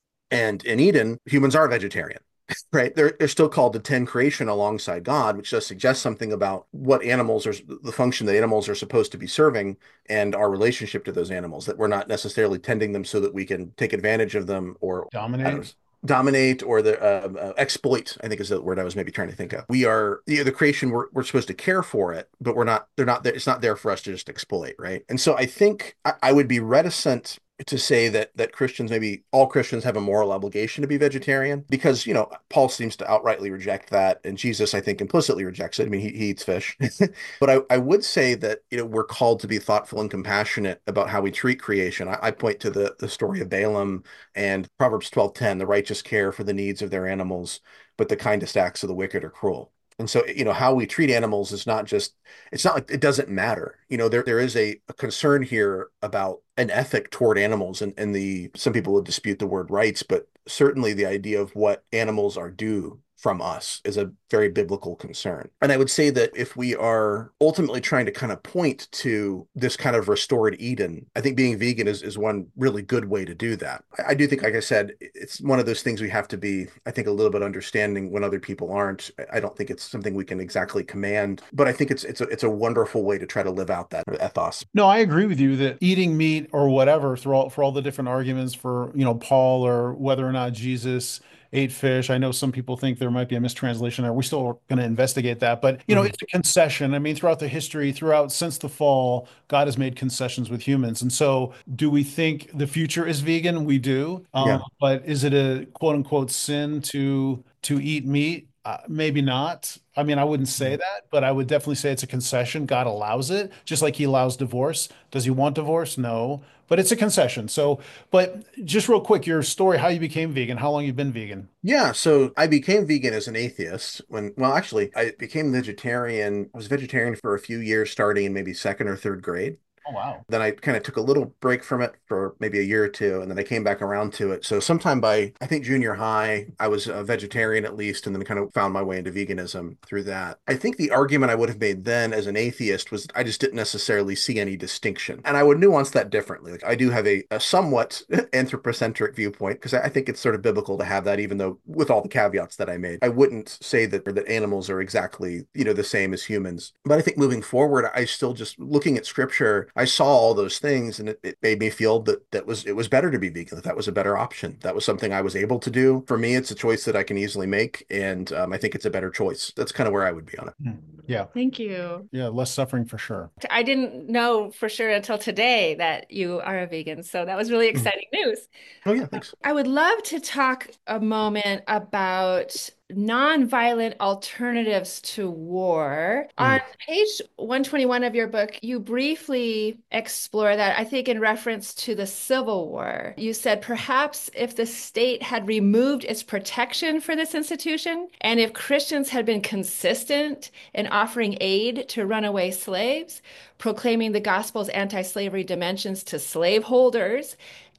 And in Eden, humans are vegetarian, right? They're, they're still called to tend creation alongside God, which does suggest something about what animals are, the function that animals are supposed to be serving and our relationship to those animals, that we're not necessarily tending them so that we can take advantage of them or, I don't know, Dominate? dominate or the uh, uh, exploit, I think is the word I was maybe trying to think of. We are the, the creation, we're, we're supposed to care for it, but we're not, they're not there. It's not there for us to just exploit. Right. And so I think I, I would be reticent to say that that Christians, maybe all Christians, have a moral obligation to be vegetarian because, you know, Paul seems to outrightly reject that. And Jesus, I think, implicitly rejects it. I mean, he, he eats fish. But I, I would say that, you know, we're called to be thoughtful and compassionate about how we treat creation. I, I point to the, the story of Balaam and Proverbs twelve ten, the righteous care for the needs of their animals, but the kindest acts of the wicked are cruel. And so, you know, how we treat animals is not just, it's not like it doesn't matter. You know, there there is a, a concern here about an ethic toward animals and, and the, some people would dispute the word rights, but certainly the idea of what animals are due from us is a very biblical concern. And I would say that if we are ultimately trying to kind of point to this kind of restored Eden, I think being vegan is, is one really good way to do that. I, I do think, like I said, it's one of those things we have to be, I think, a little bit understanding when other people aren't. I don't think it's something we can exactly command, but I think it's it's a, it's a wonderful way to try to live out that ethos. No, I agree with you that eating meat or whatever, through all, for all the different arguments for, you know, Paul or whether or not Jesus ate fish. I know some people think there might be a mistranslation there. We're still going to investigate that. But, you know, Mhm. it's a concession. I mean, throughout the history, throughout since the fall, God has made concessions with humans. And so do we think the future is vegan? We do. Um, Yeah. but is it a quote unquote sin to to eat meat? Uh, maybe not. I mean, I wouldn't say that, but I would definitely say it's a concession. God allows it, just like he allows divorce. Does he want divorce? No, but it's a concession. So, but just real quick, your story, how you became vegan, how long you've been vegan. Yeah, so I became vegan as an atheist when, well, actually, I became vegetarian. I was vegetarian for a few years, starting in maybe second or third grade. Oh, wow. Then I kind of took a little break from it for maybe a year or two, and then I came back around to it. So sometime by, I think, junior high, I was a vegetarian at least, and then kind of found my way into veganism through that. I think the argument I would have made then as an atheist was I just didn't necessarily see any distinction. And I would nuance that differently. Like I do have a, a somewhat anthropocentric viewpoint because I I think it's sort of biblical to have that, even though with all the caveats that I made. I wouldn't say that that animals are exactly, you know, the same as humans. But I think moving forward, I still just looking at scripture, I saw all those things and it, it made me feel that that was it was better to be vegan, that that was a better option. That was something I was able to do. For me, it's a choice that I can easily make, and um, I think it's a better choice. That's kind of where I would be on it. Hmm. Yeah. Thank you. Yeah. Less suffering for sure. I didn't know for sure until today that you are a vegan. So that was really Mhm. exciting news. Oh yeah, thanks. I would love to talk a moment about nonviolent alternatives to war. On Mhm. page one twenty-one of your book, you briefly explore that, I think in reference to the Civil War. You said perhaps if the state had removed its protection for this institution, and if Christians had been consistent in offering aid to runaway slaves, proclaiming the gospel's anti-slavery dimensions to slaveholders,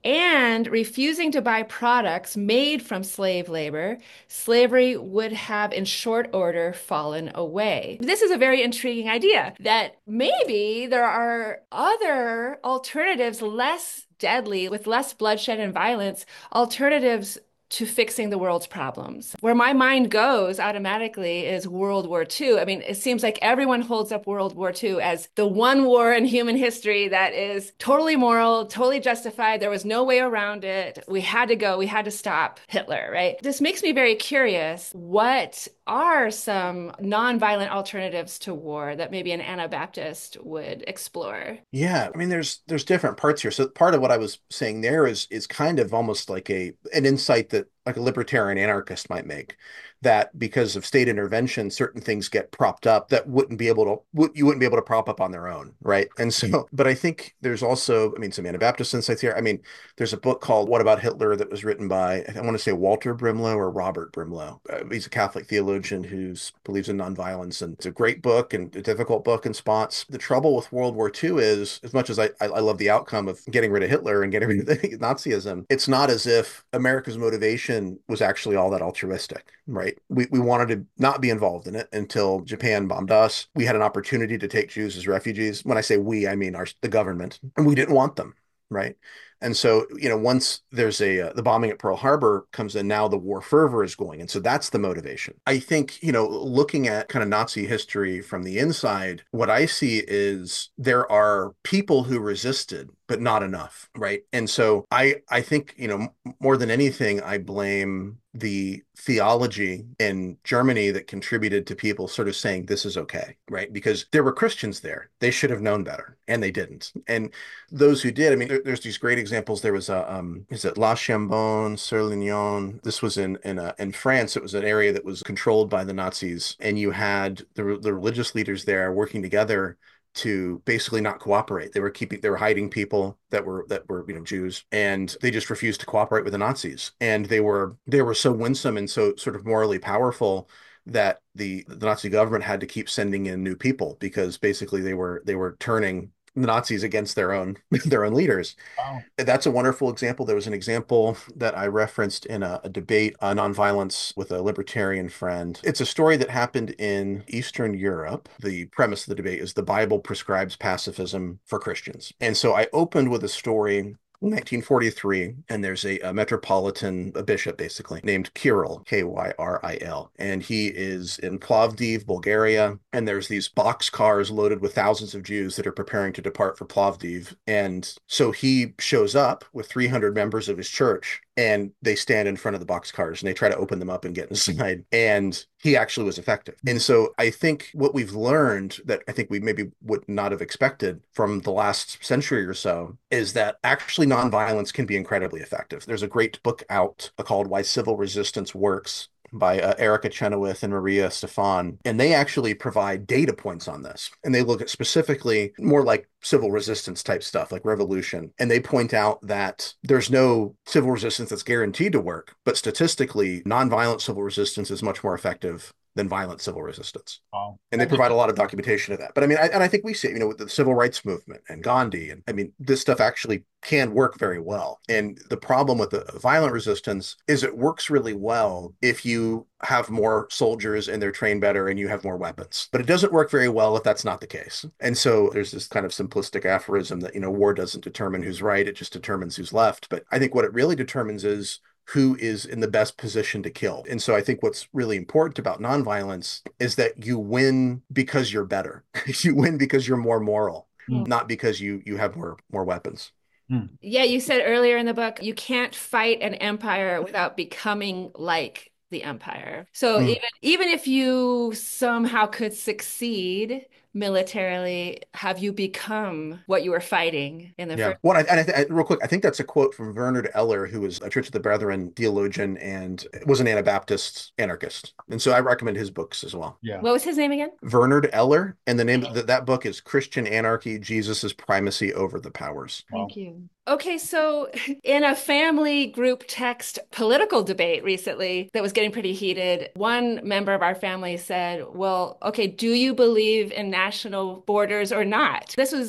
and refusing to buy products made from slave labor, slavery would have in short order fallen away. This is a very intriguing idea that maybe there are other alternatives less deadly, with less bloodshed and violence, alternatives to fixing the world's problems. Where my mind goes automatically is World War Two. I mean, it seems like everyone holds up World War Two as the one war in human history that is totally moral, totally justified. There was no way around it. We had to go, we had to stop Hitler, right? This makes me very curious. What are some nonviolent alternatives to war that maybe an Anabaptist would explore? Yeah, I mean, there's there's different parts here. So part of what I was saying there is is kind of almost like a an insight that like a libertarian anarchist might make, that because of state intervention, certain things get propped up that wouldn't be able to would you wouldn't be able to prop up on their own, right? And so, but I think there's also, I mean, some Anabaptist insights here. I mean, there's a book called What About Hitler that was written by, I want to say Walter Brimlow or Robert Brimlow. Uh, he's a Catholic theologian who believes in nonviolence, and it's a great book and a difficult book in spots. The trouble with World War Two is, as much as I, I love the outcome of getting rid of Hitler and getting rid of Nazism, it's not as if America's motivation was actually all that altruistic, right? We, we wanted to not be involved in it until Japan bombed us. We had an opportunity to take Jews as refugees. When I say we, I mean our, the government, and we didn't want them, right? And so, you know, once there's a uh, the bombing at Pearl Harbor comes in, now the war fervor is going. And so that's the motivation. I think, you know, looking at kind of Nazi history from the inside, what I see is there are people who resisted, but not enough, right? And so I I think, you know, more than anything, I blame the theology in Germany that contributed to people sort of saying this is okay, right? Because there were Christians there. They should have known better, and they didn't. And those who did, I mean, there, there's these great examples. There was a, um, is it La Chambon, Sur-Lignon? This was in in, a, in France. It was an area that was controlled by the Nazis, and you had the, the religious leaders there working together to basically not cooperate. They were keeping, they were hiding people that were that were you know Jews, and they just refused to cooperate with the Nazis. And they were they were so winsome and so sort of morally powerful that the the Nazi government had to keep sending in new people, because basically they were they were turning the Nazis against their own their own leaders. Wow. That's a wonderful example. There was an example that I referenced in a, a debate on nonviolence with a libertarian friend. It's a story that happened in Eastern Europe. The premise of the debate is the Bible prescribes pacifism for Christians. And so I opened with a story nineteen forty-three, and there's a, a metropolitan, a bishop basically, named Kyril, K Y R I L, and he is in Plovdiv, Bulgaria, and there's these box cars loaded with thousands of Jews that are preparing to depart for Plovdiv. And so he shows up with three hundred members of his church, and they stand in front of the boxcars and they try to open them up and get inside. And he actually was effective. And so I think what we've learned that I think we maybe would not have expected from the last century or so is that actually nonviolence can be incredibly effective. There's a great book out called Why Civil Resistance Works by uh, Erica Chenoweth and Maria Stefan, and they actually provide data points on this. And they look at specifically more like civil resistance type stuff, like revolution. And they point out that there's no civil resistance that's guaranteed to work, but statistically, nonviolent civil resistance is much more effective than violent civil resistance. Wow. And they provide a lot of documentation of that. But I mean, I, and I think we see it, you know, with the civil rights movement and Gandhi. And I mean, this stuff actually can work very well. And the problem with the violent resistance is it works really well if you have more soldiers and they're trained better and you have more weapons. But it doesn't work very well if that's not the case. And so there's this kind of simplistic aphorism that, you know, war doesn't determine who's right, it just determines who's left. But I think what it really determines is who is in the best position to kill. And so I think what's really important about nonviolence is that you win because you're better. You win because you're more moral, mm. not because you you have more more weapons. Mm. Yeah, you said earlier in the book, you can't fight an empire without becoming like the empire. So mm. even even if you somehow could succeed militarily, have you become what you were fighting in the yeah. first? Well, I, and I th- real quick, I think that's a quote from Bernard Eller, who was a Church of the Brethren theologian and was an Anabaptist anarchist. And so I recommend his books as well. Yeah. What was his name again? Bernard Eller. And the name of the, that book is Christian Anarchy, Jesus' Primacy Over the Powers. Thank wow. you. Okay, so in a family group text political debate recently that was getting pretty heated, one member of our family said, well, okay, do you believe in national borders or not? This was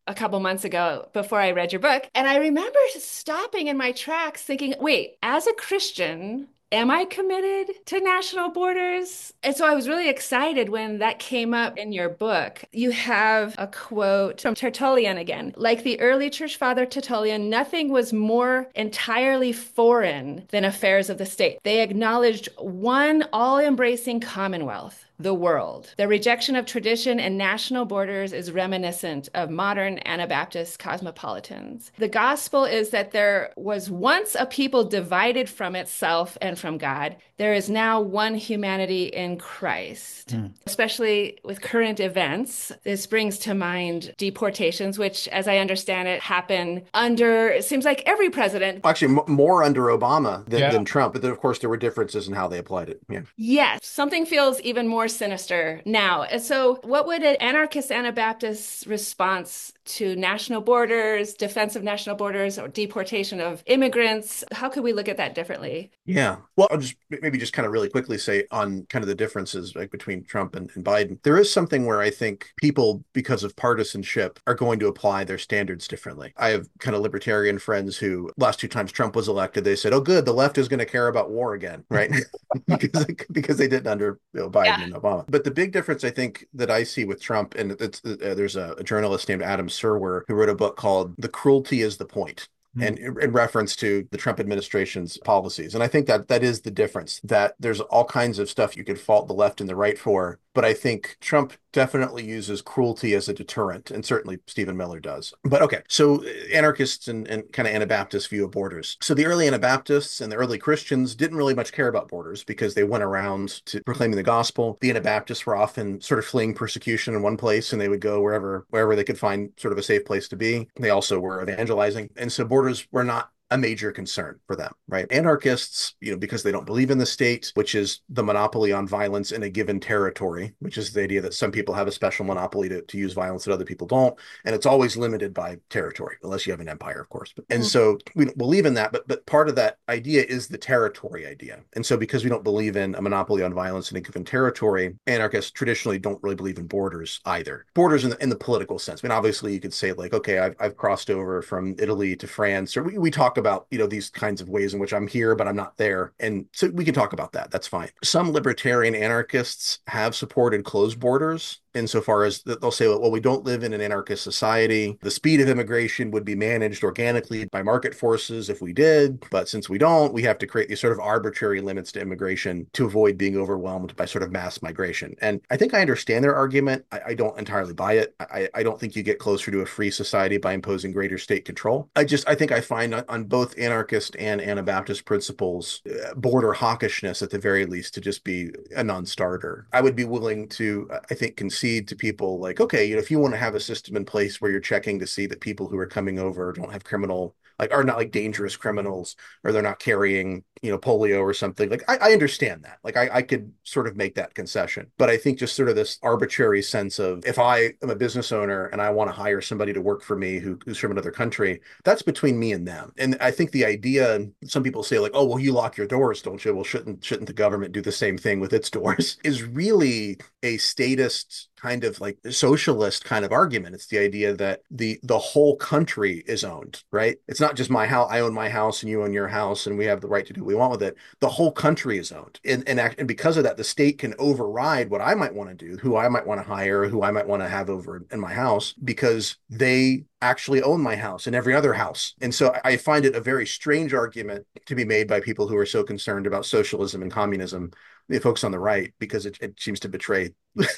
a couple months ago before I read your book. And I remember stopping in my tracks thinking, wait, as a Christian, am I committed to national borders? And so I was really excited when that came up in your book. You have a quote from Tertullian again. Like the early church father Tertullian, nothing was more entirely foreign than affairs of the state. They acknowledged one all-embracing commonwealth, the world. The rejection of tradition and national borders is reminiscent of modern Anabaptist cosmopolitans. The gospel is that there was once a people divided from itself and from God. There is now one humanity in Christ. Mm. Especially with current events, this brings to mind deportations, which, as I understand it, happen under, it seems like every president. Actually, m- more under Obama than, yeah. than Trump. But then, of course, there were differences in how they applied it. Yeah. Yes. Something feels even more sinister now. And so what would an anarchist Anabaptist response to national borders, defense of national borders, or deportation of immigrants, how could we look at that differently? Yeah. Well, I'll just maybe just kind of really quickly say on kind of the differences like between Trump and, and Biden. There is something where I think people, because of partisanship, are going to apply their standards differently. I have kind of libertarian friends who last two times Trump was elected, they said, oh, good, the left is going to care about war again, right? because, because they didn't under you know, Biden yeah. and Obama. But the big difference I think that I see with Trump, and it's, uh, there's a, a journalist named Adam Serwer who wrote a book called The Cruelty is the Point. And in reference to the Trump administration's policies. And I think that that is the difference, that there's all kinds of stuff you could fault the left and the right for. But I think Trump definitely uses cruelty as a deterrent, and certainly Stephen Miller does. But okay, so anarchists and, and kind of Anabaptist view of borders. So the early Anabaptists and the early Christians didn't really much care about borders because they went around to proclaiming the gospel. The Anabaptists were often sort of fleeing persecution in one place, and they would go wherever wherever they could find sort of a safe place to be. They also were evangelizing. And so borders were not a major concern for them, right? Anarchists, you know, because they don't believe in the state, which is the monopoly on violence in a given territory, which is the idea that some people have a special monopoly to, to use violence that other people don't. And it's always limited by territory, unless you have an empire, of course. And mm-hmm. so we don't believe in that, but, but part of that idea is the territory idea. And so because we don't believe in a monopoly on violence in a given territory, anarchists traditionally don't really believe in borders either. Borders in the, in the political sense. I mean, obviously you could say like, okay, I've, I've crossed over from Italy to France, or we, we talk about, you know, these kinds of ways in which I'm here, but I'm not there. And so we can talk about that. That's fine. Some libertarian anarchists have supported closed borders insofar as they'll say, well, we don't live in an anarchist society. The speed of immigration would be managed organically by market forces if we did. But since we don't, we have to create these sort of arbitrary limits to immigration to avoid being overwhelmed by sort of mass migration. And I think I understand their argument. I, I don't entirely buy it. I, I don't think you get closer to a free society by imposing greater state control. I just, I think I find on, on both anarchist and Anabaptist principles, uh, border hawkishness at the very least to just be a non-starter. I would be willing to, I think, concede to people like, okay, you know, if you want to have a system in place where you're checking to see that people who are coming over don't have criminal, like are not like dangerous criminals, or they're not carrying, you know, polio or something. Like I, I understand that. Like I, I could sort of make that concession. But I think just sort of this arbitrary sense of if I am a business owner and I want to hire somebody to work for me who, who's from another country, that's between me and them. And I think the idea, some people say like, oh, well, you lock your doors, don't you? Well, shouldn't shouldn't the government do the same thing with its doors? Is really a statist kind of like socialist kind of argument. It's the idea that the the whole country is owned, right? It's not just my house, I own my house and you own your house and we have the right to do what we want with it. The whole country is owned. And, and, and because of that, the state can override what I might want to do, who I might want to hire, who I might want to have over in my house, because they actually own my house and every other house. And so I find it a very strange argument to be made by people who are so concerned about socialism and communism, the folks on the right, because it, it seems to betray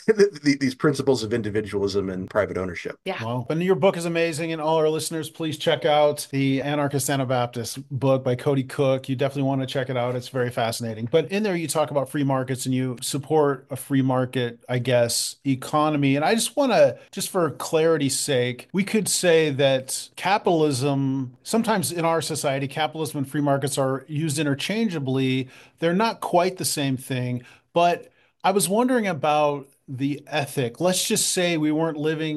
these principles of individualism and private ownership. Yeah. Well, and your book is amazing. And all our listeners, please check out the Anarchist Anabaptist book by Cody Cook. You definitely want to check it out. It's very fascinating. But in there, you talk about free markets and you support a free market, I guess, economy. And I just want to, just for clarity's sake, we could say that capitalism, sometimes in our society, capitalism and free markets are used interchangeably. They're not quite the same thing, but I was wondering about the ethic. Let's just say we weren't living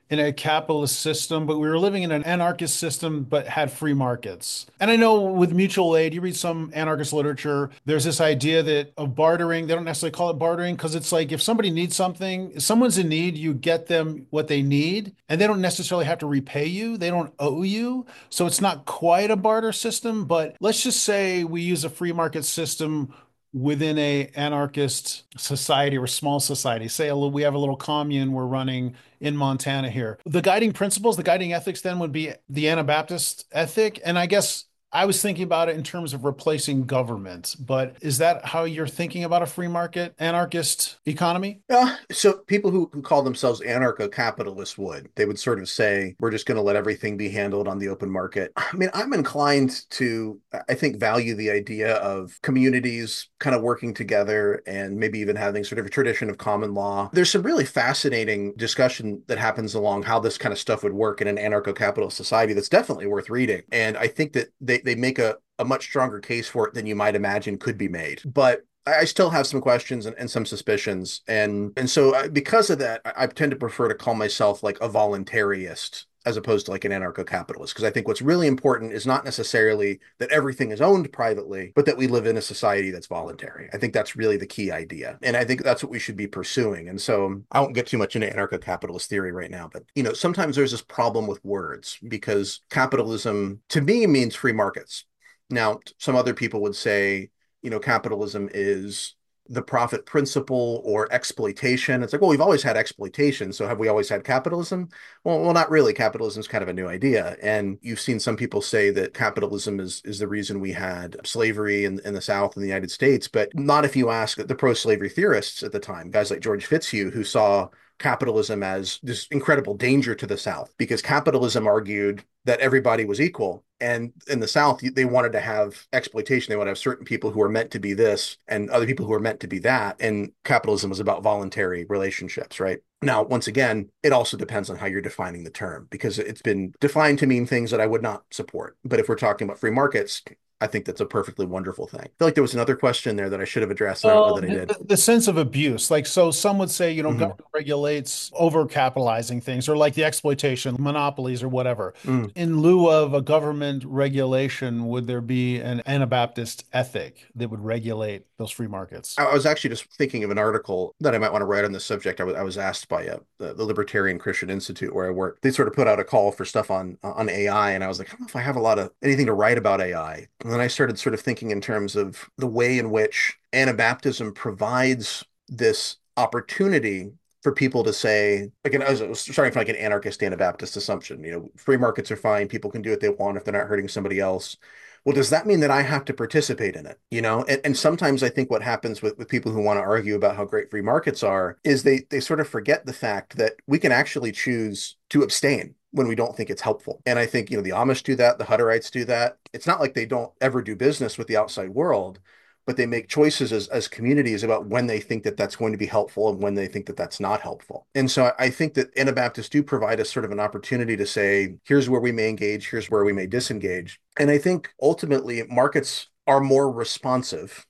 in a capitalist system, but we were living in an anarchist system, but had free markets. And I know with mutual aid, you read some anarchist literature, there's this idea that of bartering. They don't necessarily call it bartering because it's like if somebody needs something, if someone's in need, you get them what they need, and they don't necessarily have to repay you. They don't owe you. So it's not quite a barter system, but let's just say we use a free market system within a anarchist society or small society. Say a little, we have a little commune we're running in Montana here. The guiding principles, the guiding ethics then would be the Anabaptist ethic. And I guess I was thinking about it in terms of replacing government, but is that how you're thinking about a free market anarchist economy? Uh, so people who, who call themselves anarcho-capitalists would, they would sort of say, we're just going to let everything be handled on the open market. I mean, I'm inclined to, I think, value the idea of communities kind of working together and maybe even having sort of a tradition of common law. There's some really fascinating discussion that happens along how this kind of stuff would work in an anarcho-capitalist society that's definitely worth reading. And I think that they, they make a, a much stronger case for it than you might imagine could be made. But I still have some questions and, and some suspicions. And and so uh, because of that, I, I tend to prefer to call myself like a voluntarist as opposed to like an anarcho-capitalist. Because I think what's really important is not necessarily that everything is owned privately, but that we live in a society that's voluntary. I think that's really the key idea. And I think that's what we should be pursuing. And so I won't get too much into anarcho-capitalist theory right now, but you know, sometimes there's this problem with words because capitalism to me means free markets. Now, some other people would say, you know, capitalism is the profit principle or exploitation. It's like, well, we've always had exploitation. So have we always had capitalism? Well, well, not really. Capitalism is kind of a new idea. And you've seen some people say that capitalism is, is the reason we had slavery in, in the South in the United States, but not if you ask the pro-slavery theorists at the time, guys like George Fitzhugh, who saw capitalism as this incredible danger to the South because capitalism argued that everybody was equal. And in the South, they wanted to have exploitation. They wanted to have certain people who are meant to be this and other people who are meant to be that. And capitalism was about voluntary relationships, right? Now, once again, it also depends on how you're defining the term because it's been defined to mean things that I would not support. But if we're talking about free markets, I think that's a perfectly wonderful thing. I feel like there was another question there that I should have addressed. And I don't know Oh, that I did. the, the sense of abuse. Like, so some would say, you know, Mhm. government regulates over capitalizing things or like the exploitation, monopolies or whatever. Mm. In lieu of a government regulation, would there be an Anabaptist ethic that would regulate those free markets? I was actually just thinking of an article that I might want to write on this subject. I was, I was asked by uh, the, the Libertarian Christian Institute where I work. They sort of put out a call for stuff on on A I, and I was like, I don't know if I have a lot of anything to write about A I. And then I started sort of thinking in terms of the way in which Anabaptism provides this opportunity for people to say, like, I was starting from like an anarchist Anabaptist assumption, you know, free markets are fine, people can do what they want if they're not hurting somebody else. Well, does that mean that I have to participate in it? You know, and, and sometimes I think what happens with, with people who want to argue about how great free markets are is they they sort of forget the fact that we can actually choose to abstain when we don't think it's helpful. And I think, you know, the Amish do that, the Hutterites do that. It's not like they don't ever do business with the outside world, but they make choices as, as communities about when they think that that's going to be helpful and when they think that that's not helpful. And so I think that Anabaptists do provide us sort of an opportunity to say, here's where we may engage, here's where we may disengage. And I think ultimately markets are more responsive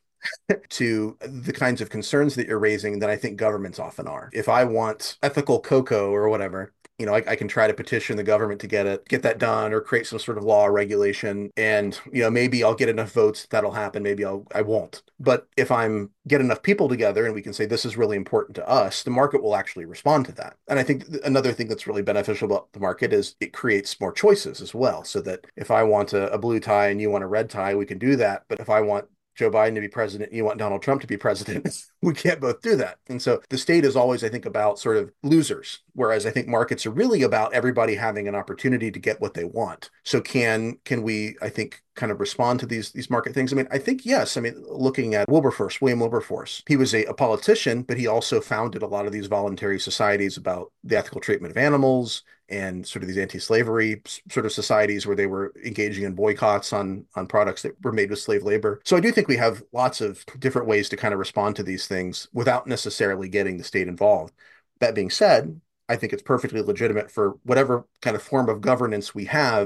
to the kinds of concerns that you're raising than I think governments often are. If I want ethical cocoa or whatever, you know, I, I can try to petition the government to get it, get that done, or create some sort of law or regulation. And, you know, maybe I'll get enough votes that'll happen. Maybe I'll, I won't. But if I'm get enough people together and we can say this is really important to us, the market will actually respond to that. And I think another thing that's really beneficial about the market is it creates more choices as well. So that if I want a, a blue tie and you want a red tie, we can do that. But if I want Joe Biden to be president, you want Donald Trump to be president. We can't both do that. And so the state is always, I think, about sort of losers, whereas I think markets are really about everybody having an opportunity to get what they want. So can can we, I think, kind of respond to these these market things? I mean, I think, yes. I mean, looking at Wilberforce, William Wilberforce, he was a, a politician, but he also founded a lot of these voluntary societies about the ethical treatment of animals and sort of these anti-slavery sort of societies where they were engaging in boycotts on on products that were made with slave labor. So I do think we have lots of different ways to kind of respond to these things without necessarily getting the state involved. That being said, I think it's perfectly legitimate for whatever kind of form of governance we have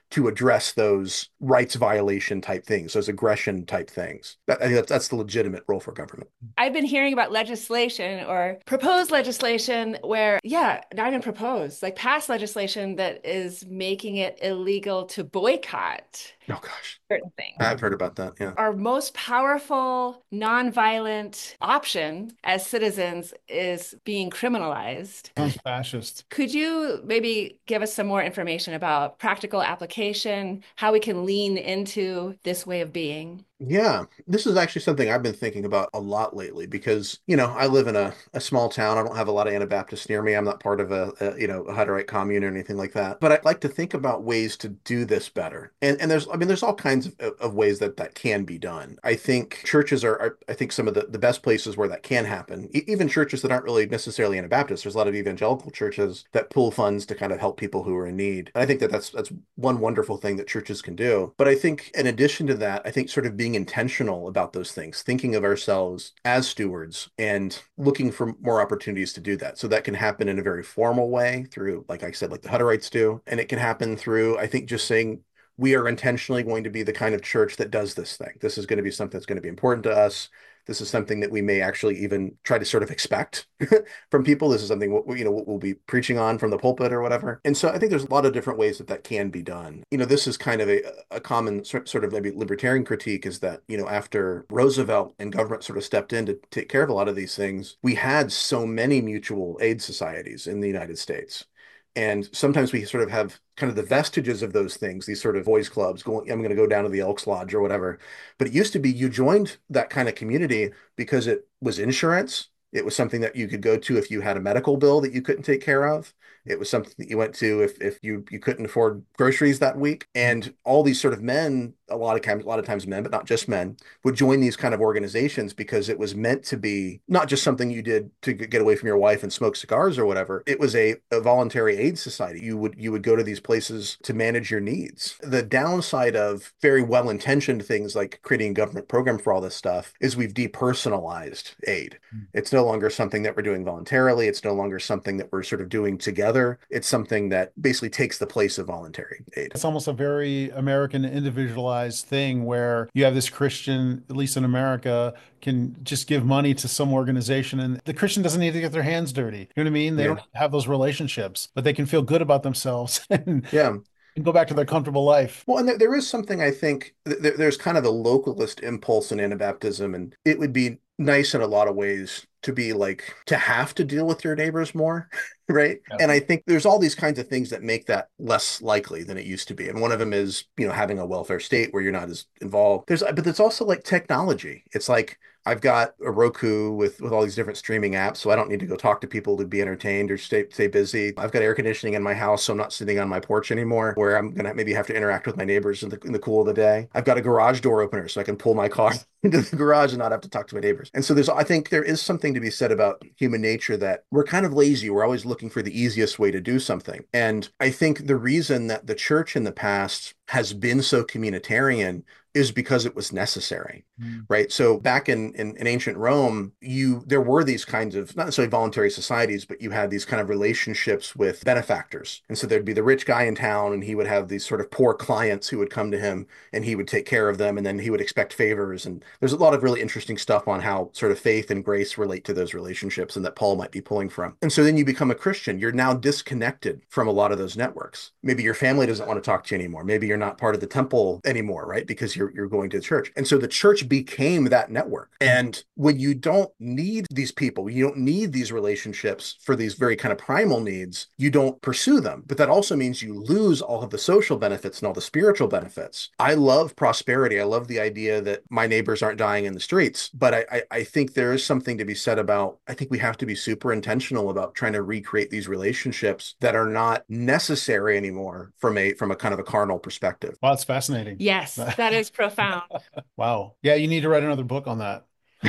to address those rights violation type things, those aggression type things. That, I think that's, that's the legitimate role for government. I've been hearing about legislation or proposed legislation where, yeah, not even proposed, like past legislation that is making it illegal to boycott Oh gosh, certain things. I've heard about that. Yeah. Our most powerful nonviolent option as citizens is being criminalized. Sounds fascist. Could you maybe give us some more information about practical application, how we can lean into this way of being? Yeah, this is actually something I've been thinking about a lot lately because, you know, I live in a, a small town. I don't have a lot of Anabaptists near me. I'm not part of a, a, you know, a Hutterite commune or anything like that. But I'd like to think about ways to do this better. And and there's, I mean, there's all kinds of, of ways that that can be done. I think churches are, are I think some of the, the best places where that can happen. E- even churches that aren't really necessarily Anabaptists. There's a lot of evangelical churches that pull funds to kind of help people who are in need. And I think that that's that's one wonderful thing that churches can do. But I think in addition to that, I think sort of being intentional about those things, thinking of ourselves as stewards and looking for more opportunities to do that. So that can happen in a very formal way through, like I said, like the Hutterites do. And it can happen through, I think, just saying, we are intentionally going to be the kind of church that does this thing. This is going to be something that's going to be important to us. This is something that we may actually even try to sort of expect from people. This is something what, you know, what we'll be preaching on from the pulpit or whatever. And so I think there's a lot of different ways that that can be done. You know, this is kind of a, a common sort of maybe libertarian critique is that, you know, after Roosevelt and government sort of stepped in to take care of a lot of these things, we had so many mutual aid societies in the United States. And sometimes we sort of have kind of the vestiges of those things, these sort of boys clubs going, I'm going to go down to the Elks Lodge or whatever. But it used to be you joined that kind of community because it was insurance. It was something that you could go to if you had a medical bill that you couldn't take care of. It was something that you went to if, if you, you couldn't afford groceries that week. And all these sort of men, a lot of times, a lot of times men, but not just men, would join these kind of organizations because it was meant to be not just something you did to get away from your wife and smoke cigars or whatever. It was a, a voluntary aid society. You would you would go to these places to manage your needs. The downside of very well-intentioned things like creating a government program for all this stuff is we've depersonalized aid. It's no longer something that we're doing voluntarily. It's no longer something that we're sort of doing together. It's something that basically takes the place of voluntary aid. It's almost a very American individualized thing where you have this Christian, at least in America, can just give money to some organization and the Christian doesn't need to get their hands dirty. You know what I mean? They Yeah. don't have those relationships, but they can feel good about themselves and, Yeah. and go back to their comfortable life. Well, and there, there is something I think th- there's kind of a localist impulse in Anabaptism, and it would be nice in a lot of ways to be like to have to deal with your neighbors more, right? Yeah. And I think there's all these kinds of things that make that less likely than it used to be. And one of them is, you know, having a welfare state where you're not as involved. There's, but there's also like technology. It's like I've got a Roku with with all these different streaming apps, so I don't need to go talk to people to be entertained or stay stay busy. I've got air conditioning in my house, so I'm not sitting on my porch anymore, where I'm gonna maybe have to interact with my neighbors in the in the cool of the day. I've got a garage door opener, so I can pull my car into the garage and not have to talk to my neighbors. And so there's, I think there is something to be said about human nature that we're kind of lazy. We're always looking for the easiest way to do something. And I think the reason that the church in the past has been so communitarian is because it was necessary, Mm. right? So back in, in, in ancient Rome, you there were these kinds of, not necessarily voluntary societies, but you had these kind of relationships with benefactors. And so there'd be the rich guy in town, and he would have these sort of poor clients who would come to him, and he would take care of them, and then he would expect favors. And there's a lot of really interesting stuff on how sort of faith and grace relate to those relationships and that Paul might be pulling from. And so then you become a Christian. You're now disconnected from a lot of those networks. Maybe your family doesn't want to talk to you anymore. Maybe you're not part of the temple anymore, right? Because you're you're going to church. And so the church became that network. And when you don't need these people, you don't need these relationships for these very kind of primal needs, you don't pursue them. But that also means you lose all of the social benefits and all the spiritual benefits. I love prosperity. I love the idea that my neighbors aren't dying in the streets. But I, I, I think there is something to be said about, I think we have to be super intentional about trying to recreate these relationships that are not necessary anymore from a from a kind of a carnal perspective. Wow, it's fascinating. Yes, that is profound. Wow. Yeah, you need to write another book on that.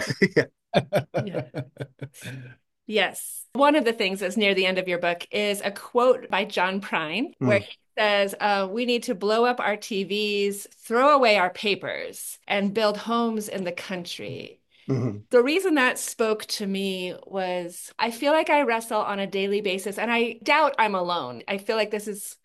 Yeah. Yes. One of the things that's near the end of your book is a quote by John Prine, where Mm. he says, uh, we need to blow up our T Vs, throw away our papers, and build homes in the country. Mm-hmm. The reason that spoke to me was I feel like I wrestle on a daily basis, and I doubt I'm alone. I feel like this is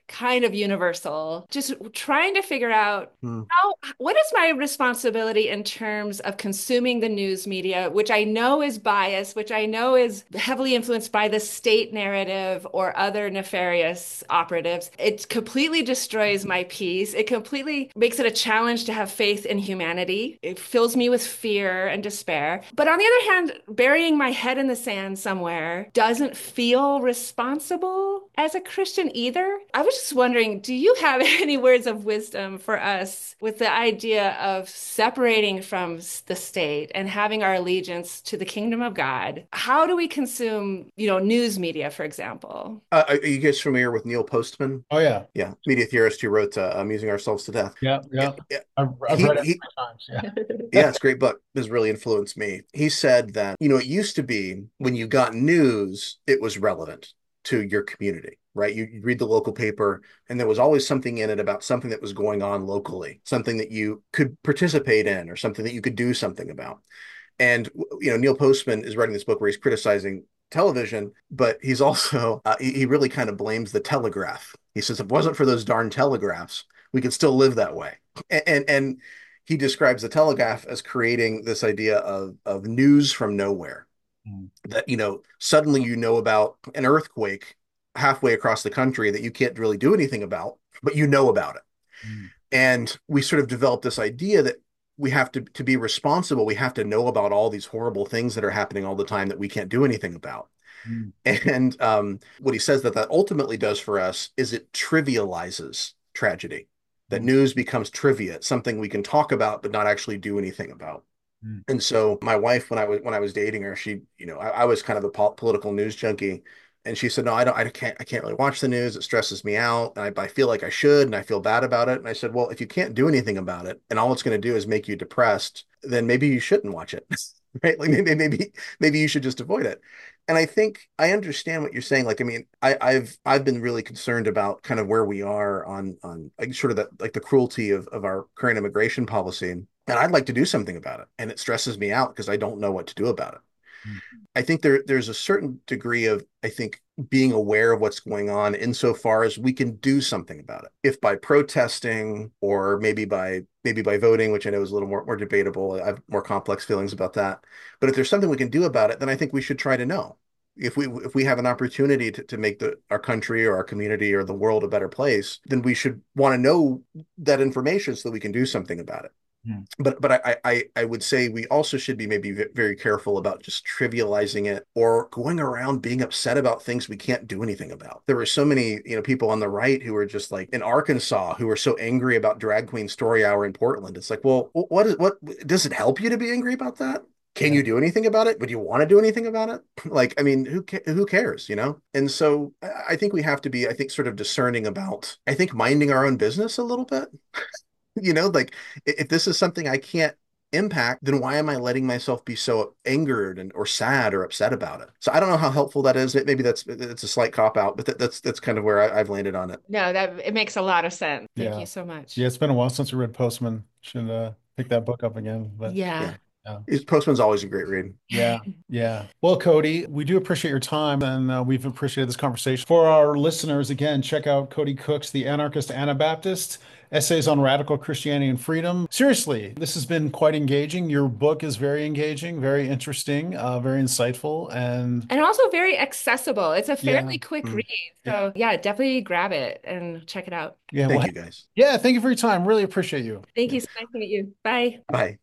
kind of universal. Just trying to figure out Hmm. how, what is my responsibility in terms of consuming the news media, which I know is biased, which I know is heavily influenced by the state narrative or other nefarious operatives. It completely destroys my peace. It completely makes it a challenge to have faith in humanity. It fills me with fear and despair. But on the other hand, burying my head in the sand somewhere doesn't feel responsible as a Christian either. I was just wondering, do you have any words of wisdom for us with the idea of separating from the state and having our allegiance to the kingdom of God? How do we consume, you know, news media, for example? Uh, are you guys familiar with Neil Postman? Oh yeah. Yeah, media theorist who wrote uh, "Amusing Ourselves to Death." Yeah, Yeah, yeah. yeah. I've, I've He read it he many times. Yeah. Yeah, it's a great book. Has really influenced me. He said that, you know, it used to be when you got news, it was relevant to your community, right? You, you read the local paper, and there was always something in it about something that was going on locally, something that you could participate in, or something that you could do something about. And, you know, Neil Postman is writing this book where he's criticizing television, but he's also, uh, he, he really kind of blames the telegraph. He says, if it wasn't for those darn telegraphs, we could still live that way. And, and, and he describes the telegraph as creating this idea of, of news from nowhere, Mm. that, you know, suddenly you know about an earthquake halfway across the country that you can't really do anything about, but you know about it. Mm. And we sort of developed this idea that we have to to be responsible. We have to know about all these horrible things that are happening all the time that we can't do anything about. Mm. And um, what he says that that ultimately does for us is it trivializes tragedy. That Mm. news becomes trivia, it's something we can talk about but not actually do anything about. Mm. And so my wife, when I was when I was dating her, she, you know, I, I was kind of a po political news junkie, and she said, "No, I don't, I can't, I can't really watch the news. It stresses me out, and I, I feel like I should, and I feel bad about it." And I said, "Well, if you can't do anything about it, and all it's going to do is make you depressed, then maybe you shouldn't watch it, right? Like maybe, maybe, maybe you should just avoid it." And I think I understand what you're saying. Like, I mean, I, I've I've been really concerned about kind of where we are on on like sort of that like the cruelty of of our current immigration policy. And I'd like to do something about it. And it stresses me out because I don't know what to do about it. Mm. I think there there's a certain degree of, I think, being aware of what's going on insofar as we can do something about it. If by protesting or maybe by maybe by voting, which I know is a little more, more debatable. I have more complex feelings about that. But if there's something we can do about it, then I think we should try to know. If we if we have an opportunity to, to make the our country or our community or the world a better place, then we should want to know that information so that we can do something about it. Mm. But but I, I I would say we also should be maybe very careful about just trivializing it or going around being upset about things we can't do anything about. There were so many, you know, people on the right who were just like in Arkansas who were so angry about Drag Queen Story Hour in Portland. It's like, well, what is what does it help you to be angry about that? Can Yeah. you do anything about it? Would you want to do anything about it? Like, I mean, who ca who cares, you know? And so I think we have to be, I think, sort of discerning about, I think, minding our own business a little bit. You know, like if this is something I can't impact, then why am I letting myself be so angered and or sad or upset about it? So I don't know how helpful that is. Maybe that's it's a slight cop out, but that, that's that's kind of where I, I've landed on it. No, that it makes a lot of sense. Thank Yeah. you so much. Yeah, it's been a while since we read Postman. Should uh, pick that book up again. But Yeah. Yeah, yeah. Postman's always a great read. Yeah, yeah. Well, Cody, we do appreciate your time, and uh, we've appreciated this conversation. For our listeners, again, check out Cody Cook's The Anarchist Anabaptist, Essays on Radical Christianity and Freedom. Seriously, this has been quite engaging. Your book is very engaging, very interesting, uh, very insightful, and And also very accessible. It's a yeah, fairly quick Mm. read. So yeah, definitely grab it and check it out. yeah. Thank Well, you, guys. yeah. Thank you for your time. Really appreciate you. Thank you. So nice to meet you. Bye. Bye.